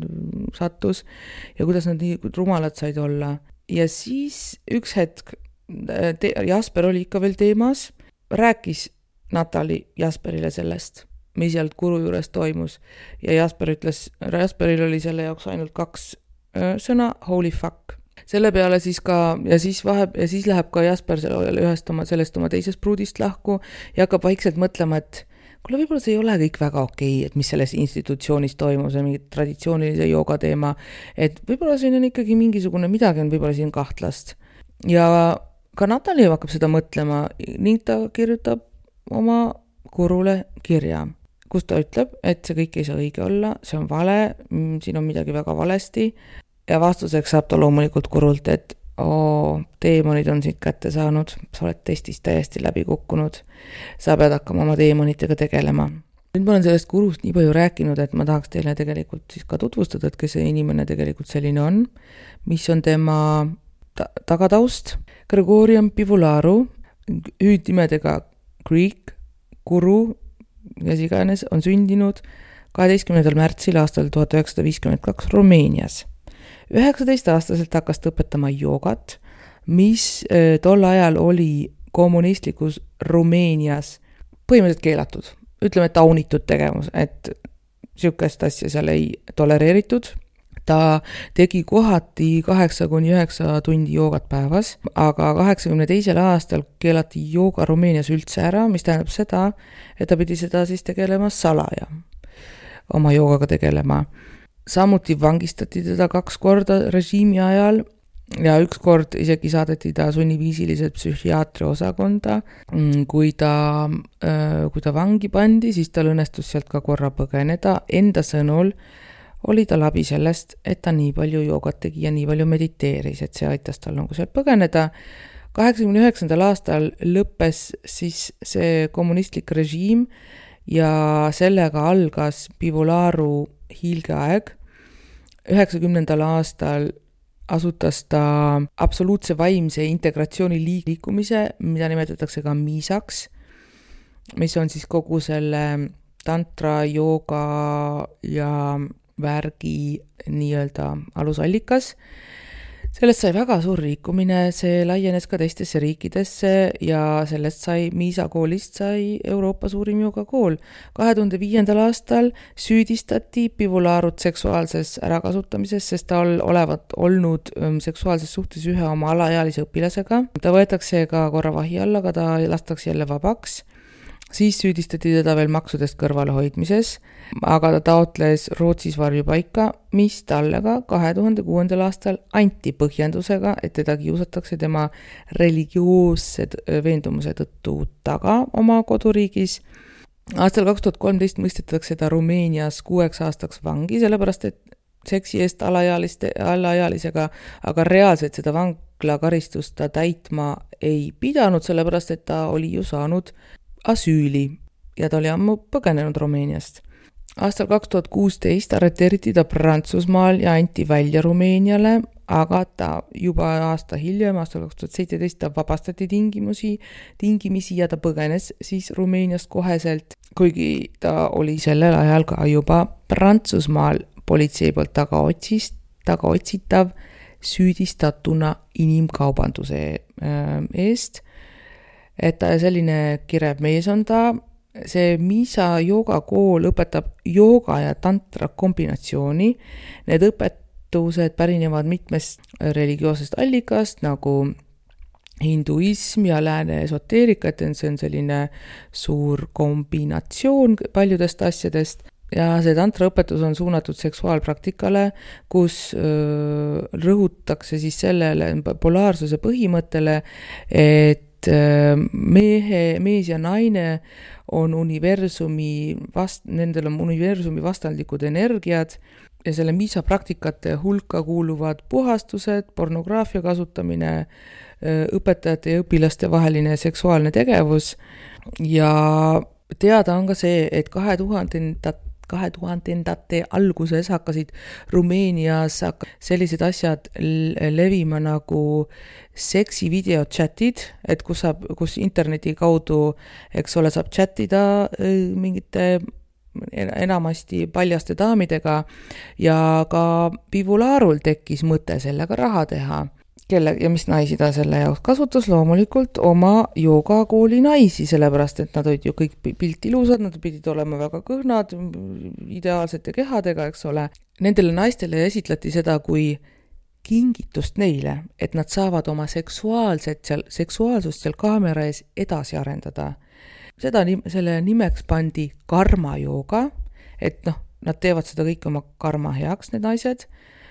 sattus ja kuidas nad nii rumalad said olla. Ja siis üks hetk te, Jasper oli ikka veel teemas, rääkis Natali Jasperile sellest, mis sealt kuru juures toimus. Ja Jasper ütles, Jasperil oli selle jaoks ainult kaks öö, sõna, holy fuck. Selle peale siis ka, ja siis, vaheb, ja siis läheb ka Jasper ühest oma, sellest oma teisest pruudist lahku ja hakkab vaikselt mõtlema, et kuule, võib-olla see ei ole kõik väga okei, et mis selles institutsioonis toimus, see mingi traditsioonilise jooga teema, et võib-olla siin on ikkagi mingisugune midagi on võib-olla siin kahtlast. Ja ka Natali hakkab seda mõtlema ning ta kirjutab oma kurule kirja, kus ta ütleb, et see kõik ei saa õige olla, see on vale, siin on midagi väga valesti ja vastuseks saab ta loomulikult kurult, et oo, teemonid on siit kätte saanud, sa oled testist täiesti läbi kukkunud, sa pead hakkama oma teemonitega tegelema. Nüüd ma olen sellest kurust nii palju rääkinud, et ma tahaks teile tegelikult siis ka tutvustada, et kes see inimene tegelikult selline on, mis on tema ta- tagataust. Gregorian Pivularu, hüüdnimedega Greek, Guru, kes iganes, on sündinud kaheteistkümnendal märtsil aastal tuhat üheksasada viiskümmend kaks Rumeenias. üheksateist-aastaselt hakkas ta õpetama joogat, mis tol ajal oli kommunistlikus Rumeenias põhimõtteliselt keelatud. Ütleme, et taunitud tegevus, et sükest asja seal ei tolereeritud. Ta tegi kohati kaheksa kuni üheksa tundi joogat päevas, aga kaheksakümne teisel aastal keelati jooga Rumeenias üldse ära, mis tähendab seda, et ta pidi seda siis tegelema salaja, oma joogaga tegelema. Samuti vangistati teda kaks korda režiimi ajal ja üks kord isegi saadeti ta sunniviisiliselt psühhiaatri osakonda. Kui ta, kui ta vangi pandi, siis tal õnnestus sealt ka korra põgeneda. Enda sõnul oli tal abi sellest, et ta nii palju joogat tegi ja nii palju mediteeris, et see aitas tal nagu sealt põgeneda. kaheksakümne üheksandal aastal lõppes siis see kommunistlik režiim ja sellega algas Pivularu hiilgeaeg. üheksakümnendal aastal asutas ta absoluutse vaimse integratsiooni liikumise, mida nimetatakse ka miisaks, mis on siis kogu selle tantra, jooga ja värgi nii-öelda alusallikas. Sellest sai väga suur liikumine, see laienes ka teistesse riikidesse ja sellest sai, Miisa koolist sai Euroopa suurim joogakool. kahe tuhande viiendal aastal süüdistati Pivularut seksuaalses ärakasutamises, sest ta olevat olnud seksuaalses suhtes ühe oma alaealise õpilasega. Ta võetakse ka korra vahi alla, aga ta lastakse jälle vabaks. Siis süüdistati teda veel maksudest kõrvalehoidmises, aga ta taotles Rootsis varjupaika, mis talle ka kahe tuhande kuuendal aastal anti põhjendusega, et teda kiusatakse tema religioossed veendumuse tõttu taga oma koduriigis. Aastal kaks tuhat kolmteist mõistetakse ta Rumeenias kuueks aastaks vangi, sellepärast et seksi eest alaealiste, alaealisega, aga reaalselt seda vanglakaristust ta täitma ei pidanud, sellepärast et ta oli ju saanud asüüli ja ta oli ammu põgenenud Rumeeniast. Aastal kaks tuhat kuusteist arreteeriti ta Prantsusmaal ja anti välja Rumeeniale, aga ta juba aasta hiljem, aastal kaks tuhat seitseteist ta vabastati tingimusi, tingimisi ja ta põgenes siis Rumeeniast koheselt, kuigi ta oli sellel ajal ka juba Prantsusmaal politsei poolt taga otsist, taga otsitav süüdistatuna inimkaubanduse eest. Et ta selline kirev mees on ta, see Miisa joogakool õpetab jooga ja tantra kombinatsiooni. Need õpetused pärinevad mitmest religioossest allikast, nagu hinduism ja lääne esoteerika, et see on selline suur kombinatsioon paljudest asjadest. Ja see tantraõpetus on suunatud seksuaalpraktikale, kus öö, rõhutakse siis sellele polaarsuse põhimõttele, et öö, mehe, mees ja naine on universumi vast, nendel on universumi vastandlikud energiad ja selle miisa praktikate hulka kuuluvad puhastused, pornograafia kasutamine, õpetajate ja õpilaste vaheline seksuaalne tegevus ja teada on ka see, et kahe tuhandendat kahe tuhandendate alguses hakkasid Rumeenias sellised asjad levima nagu seksi videochatid, et kus, saab, kus interneti kaudu, eks ole, saab chatida mingite enamasti paljaste daamidega ja ka Pivulaarul tekkis mõte sellega raha teha. Kelle, ja mis naisi ta selle jaoks kasutas, loomulikult oma joogakooli naisi, sellepärast, et nad olid ju kõik pilt ilusad, nad pidid olema väga kõhnad, ideaalsete kehadega, eks ole. Nendele naistele esitleti seda kui kingitust neile, et nad saavad oma seksuaalset seal, seksuaalsust seal kaamera ees edasi arendada. Seda, selle nimeks pandi karmajooga, et noh, nad teevad seda kõik oma karma heaks, need naised.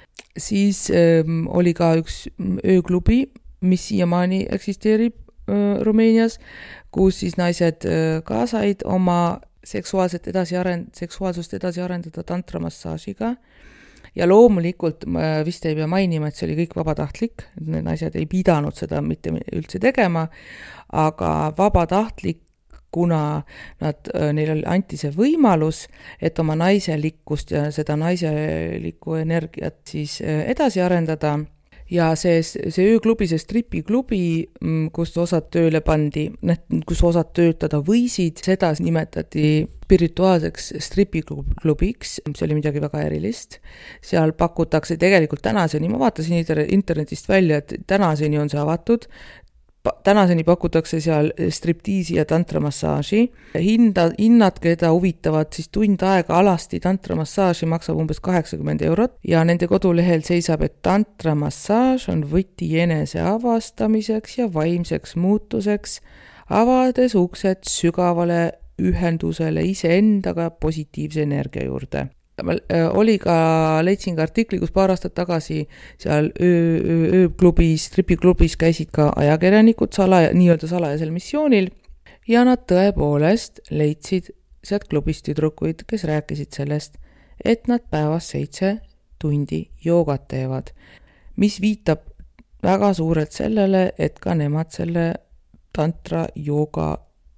Siis ähm, oli ka üks ööklubi, mis siiamaani eksisteerib äh, Rumeenias, kus siis naised äh, ka said oma seksuaalset edasi arend- seksuaalsust edasi arendada tantramassaažiga. Ja loomulikult ma vist ei pea mainima, et see oli kõik vabatahtlik, need naised ei pidanud seda mitte üldse tegema, aga vabatahtlik, kuna nad, neil oli anti see võimalus, et oma naiselikkust ja seda naiselikku energiat siis edasi arendada. Ja see, see ööklubi, see stripiklubi, kus osad tööle pandi, kus osad töötada võisid, seda nimetati spirituaalseks stripiklubiks, see oli midagi väga erilist. Seal pakutakse tegelikult tänaseni, ma vaatasin internetist välja, et tänaseni on see avatud, tänaseni pakutakse seal striptiisi ja tantramassaaži. Hinda, hinnad, keda huvitavad siis tund aega alasti tantramassaaži maksab umbes kaheksakümmend eurot ja nende kodulehel seisab, et tantramassaaž on võti enese avastamiseks ja vaimseks muutuseks, avades uksed sügavale ühendusele iseendaga positiivse energia juurde. Oli ka, leidsin ka artikli, kus paar aastat tagasi seal ööklubis, stripiklubis käisid ka ajakirjanikud salaja, nii-öelda salajasel missioonil ja nad tõepoolest leidsid sealt klubist tüdrukuid, kes rääkisid sellest, et nad päevas seitse tundi joogat teevad, mis viitab väga suurelt sellele, et ka nemad selle tantra jooga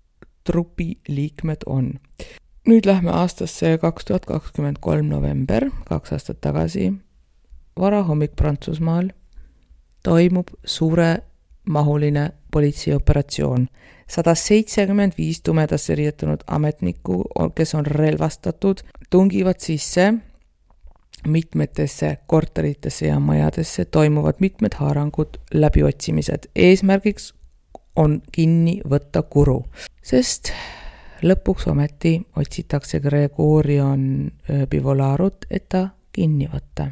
trupi liikmed on. Nüüd lähme aastasse kaks tuhat kakskümmend kolm november, kaks aastat tagasi, varahommik Prantsusmaal, toimub suure mahuline politseioperatsioon. sada seitsekümmend viis tumedasse riietunud ametnikku, kes on relvastatud, tungivad sisse mitmetesse korteritesse ja majadesse, toimuvad mitmed haarangud, läbiotsimised. Eesmärgiks on kinni võtta kuru, sest lõpuks ometi otsitakse Gregorion Pivolaarut, et ta kinni võtta.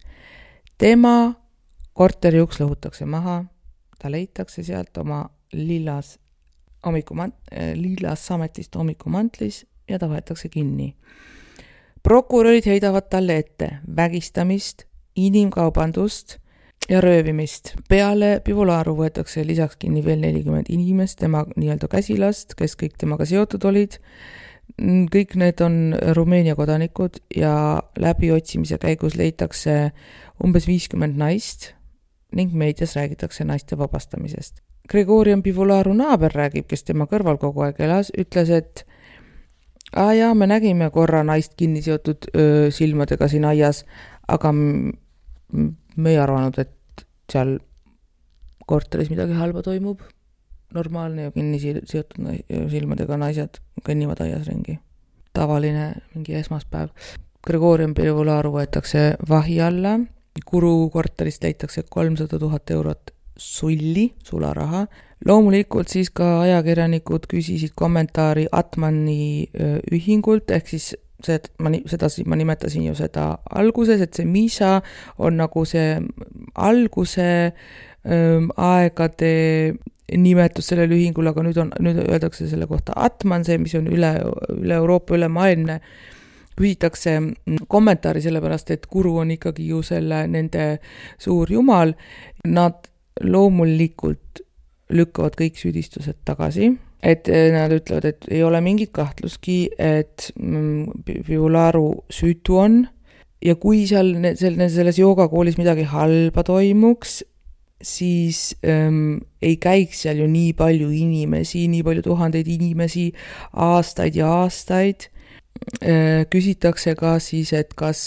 Tema korteri uks lõhutakse maha, ta leitakse sealt oma lillas, homikumant, lillas ametist homikumantlis ja ta võetakse kinni. Prokurörid heidavad talle ette vägistamist, inimkaubandust ja röövimist. Peale Pivolaaru võetakse lisaks kinni veel nelikümmend inimest, tema nii-öelda käsilast, kes kõik temaga seotud olid. Kõik need on Rumeenia kodanikud ja läbiotsimise käigus leitakse umbes viiskümmend naist ning meedias räägitakse naiste vabastamisest. Gregorion Pivolaaru naaber räägib, kes tema kõrval kogu aeg elas, ütles, et ah, jaa, me nägime korra naist kinni seotud öö, silmadega siin aias, aga me ei arvanud, et seal korteris midagi halba toimub. Normaalne ja kinni seotud silmadega naised kõnnivad aias ringi. Tavaline mingi esmaspäev. Gregorion Pivolaaru võetakse vahi alla. Kuru korterist leitakse kolmsada tuhat eurot sulli, sularaha. Loomulikult siis ka ajakirjanikud küsisid kommentaari Atmani ühingult, ehk siis see, ma, seda ma nimetasin ju seda alguses, et see Misa on nagu see alguse ähm, aegade nimetus sellel ühingul, aga nüüd on, nüüd öeldakse selle kohta Atman, see, mis on üle, üle Euroopa, üle maailmne. Küsitakse kommentaari sellepärast, et guru on ikkagi ju selle nende suur jumal. Nad loomulikult lükkavad kõik süüdistused tagasi, et nad ütlevad, et ei ole mingit kahtluski, et Pivolaru süütu on ja kui seal selles joogakoolis midagi halba toimuks, siis ähm, ei käiks seal ju nii palju inimesi, nii palju tuhandeid inimesi aastaid ja aastaid. Äh, küsitakse ka siis, et kas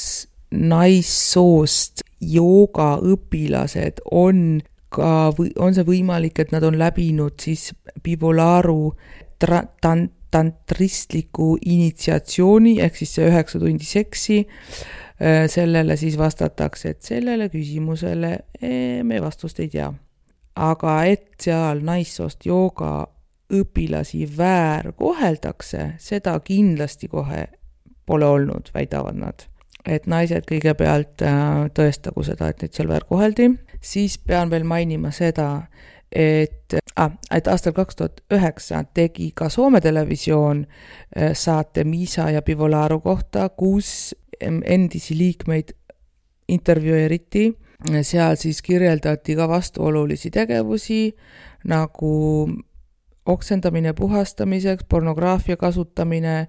naissoost joogaõpilased on ka, on see võimalik, et nad on läbinud siis Pivolaru tra- tan- tantristliku initsiatsiooni, ehk siis see üheksa tundi seksi. Sellele siis vastatakse, et sellele küsimusele me vastust ei tea. Aga et seal naissoost jooga õpilasi väär koheldakse, seda kindlasti kohe pole olnud, väidavad nad. Et naised kõigepealt tõestagu seda, et neid seal väär koheldi. Siis pean veel mainima seda, et, ah, et aastal kaks tuhat üheksa tegi ka Soome televisioon saate Miisa ja Pivolaru kohta, kus endisi liikmeid intervjueeriti. Seal siis kirjeldati ka vastuolulisi tegevusi, nagu oksendamine puhastamiseks, pornograafia kasutamine,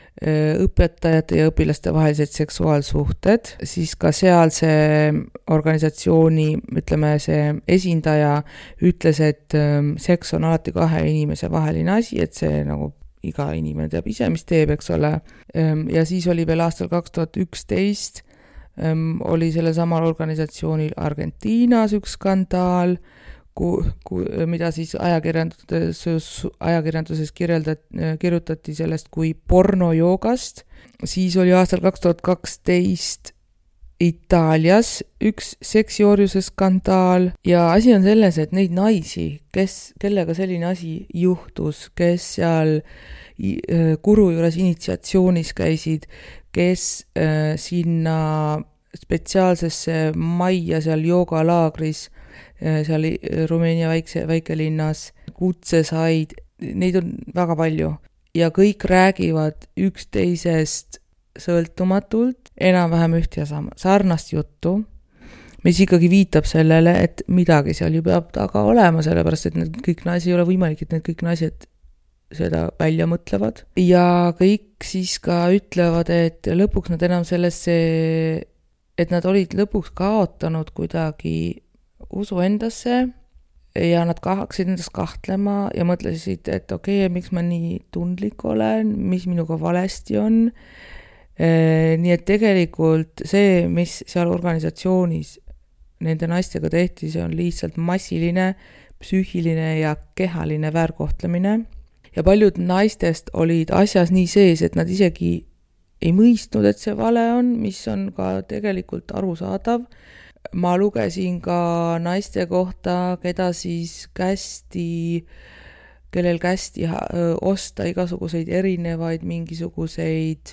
õpetajate ja õpilaste vahelised seksuaalsuhted, siis ka seal see organisatsiooni, ütleme see esindaja ütles, et seks on alati kahe inimese vaheline asi, et see nagu iga inimene teab ise, mis teeb, eks ole. Ja siis oli veel aastal kaks tuhat üksteist oli selle samal organisatsioonil Argentiinas üks skandaal, Ku, ku, mida siis ajakirjanduses, ajakirjanduses kirjeldat, kirjutati sellest kui pornojoogast. Siis oli aastal kaks tuhat kaksteist Itaalias üks seksiorjuse skandaal ja asi on selles, et neid naisi, kes, kellega selline asi juhtus, kes seal guru juures initsiatsioonis käisid, kes äh, sinna spetsiaalsesse majja seal joogalaagris seal Rumeenia väikse, väikelinnas kutse said, neid on väga palju ja kõik räägivad üksteisest sõltumatult, enam-vähem üht ja sama, sarnast juttu, mis ikkagi viitab sellele, et midagi seal ju peab taga olema, sellepärast, et need kõik naisi ei ole võimalik, et need kõik naised seda välja mõtlevad ja kõik siis ka ütlevad, et lõpuks nad enam sellesse, et nad olid lõpuks kaotanud kuidagi usu endasse ja nad hakkasid endast kahtlema ja mõtlesid, et okei, okay, miks ma nii tundlik olen, mis minuga valesti on. Nii et tegelikult see, mis seal organisatsioonis nende naistega tehti, see on lihtsalt massiline, psüühiline ja kehaline väärkohtlemine. Ja paljud naistest olid asjas nii sees, et nad isegi ei mõistnud, et see vale on, mis on ka tegelikult arusaadav. Ma lugesin ka naiste kohta, keda siis kästi, kellel kästi osta igasuguseid erinevaid mingisuguseid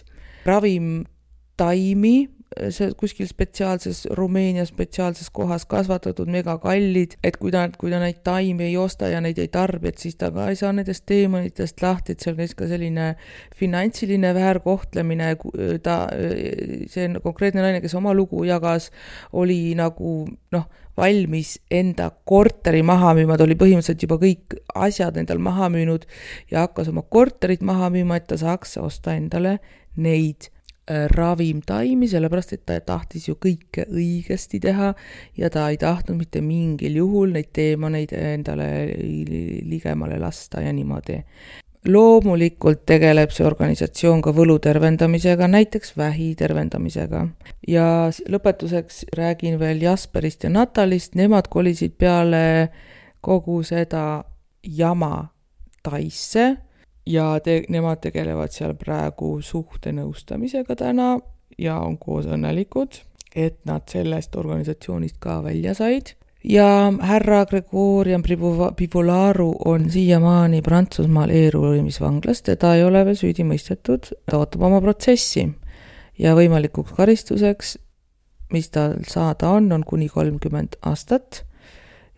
ravimtaimi, see kuskil spetsiaalses Rumeenia spetsiaalses kohas kasvatatud mega kallid, et kui ta, kui ta neid taimi ei osta ja neid ei tarbi, et siis ta ka ei saa nendest teemonitest lahti, et seal käis ka selline finantsiline väärkohtlemine, ta, see konkreetne naine, kes oma lugu jagas, oli nagu noh, valmis enda korteri maha müüma, ta oli põhimõtteliselt juba kõik asjad endal maha müünud ja hakkas oma korterit maha müüma, et ta saaks osta endale neid ravimtaimi, sellepärast, et ta tahtis ju kõike õigesti teha ja ta ei tahtnud mitte mingil juhul neid teemaneid endale ligemale lasta ja niimoodi. Loomulikult tegeleb see organisatsioon ka võlu tervendamisega, näiteks vähi tervendamisega. Ja lõpetuseks räägin veel Jasperist ja Natalist, nemad kolisid peale kogu seda jama Taisse, ja te, nemad tegelevad seal praegu suhtenõustamisega täna ja on koos õnnelikud, et nad sellest organisatsioonist ka välja said. Ja härra Gregorian Pivolaru on siiamaani Prantsusmaal eeluurimisvanglas, teda ei ole veel süüdi mõistetud, ta ootab oma protsessi ja võimalikuks karistuseks, mis tal saada on, on kuni kolmkümmend aastat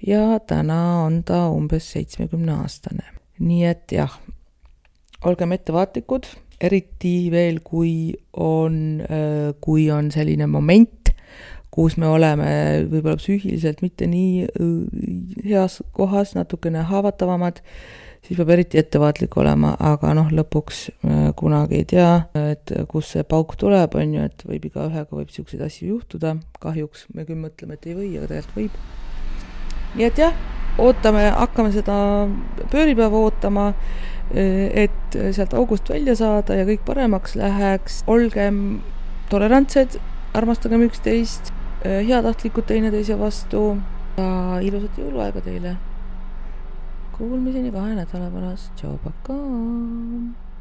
ja täna on ta umbes seitsmekümne aastane. Nii et jah, olgem ettevaatlikud, eriti veel, kui on, kui on selline moment, kus me oleme võib-olla psüühiliselt mitte nii heas kohas, natukene haavatavamad, siis peab eriti ettevaatlik olema, aga noh, lõpuks kunagi ei tea, et kus see pauk tuleb, on ju, et võib iga ühega võib siukseid asju juhtuda. Kahjuks me küll mõtleme, et ei või, aga tegelikult võib. Nii et jah, ootame, hakkame seda pööripäeva ootama, et sealt august välja saada ja kõik paremaks läheks. Olgem tolerantsed, armastagem üksteist, heatahtlikud teineteise vastu ja ilusat jõuluaega teile. Kuulmiseni kahe nädala pärast. Tšau, pakaa!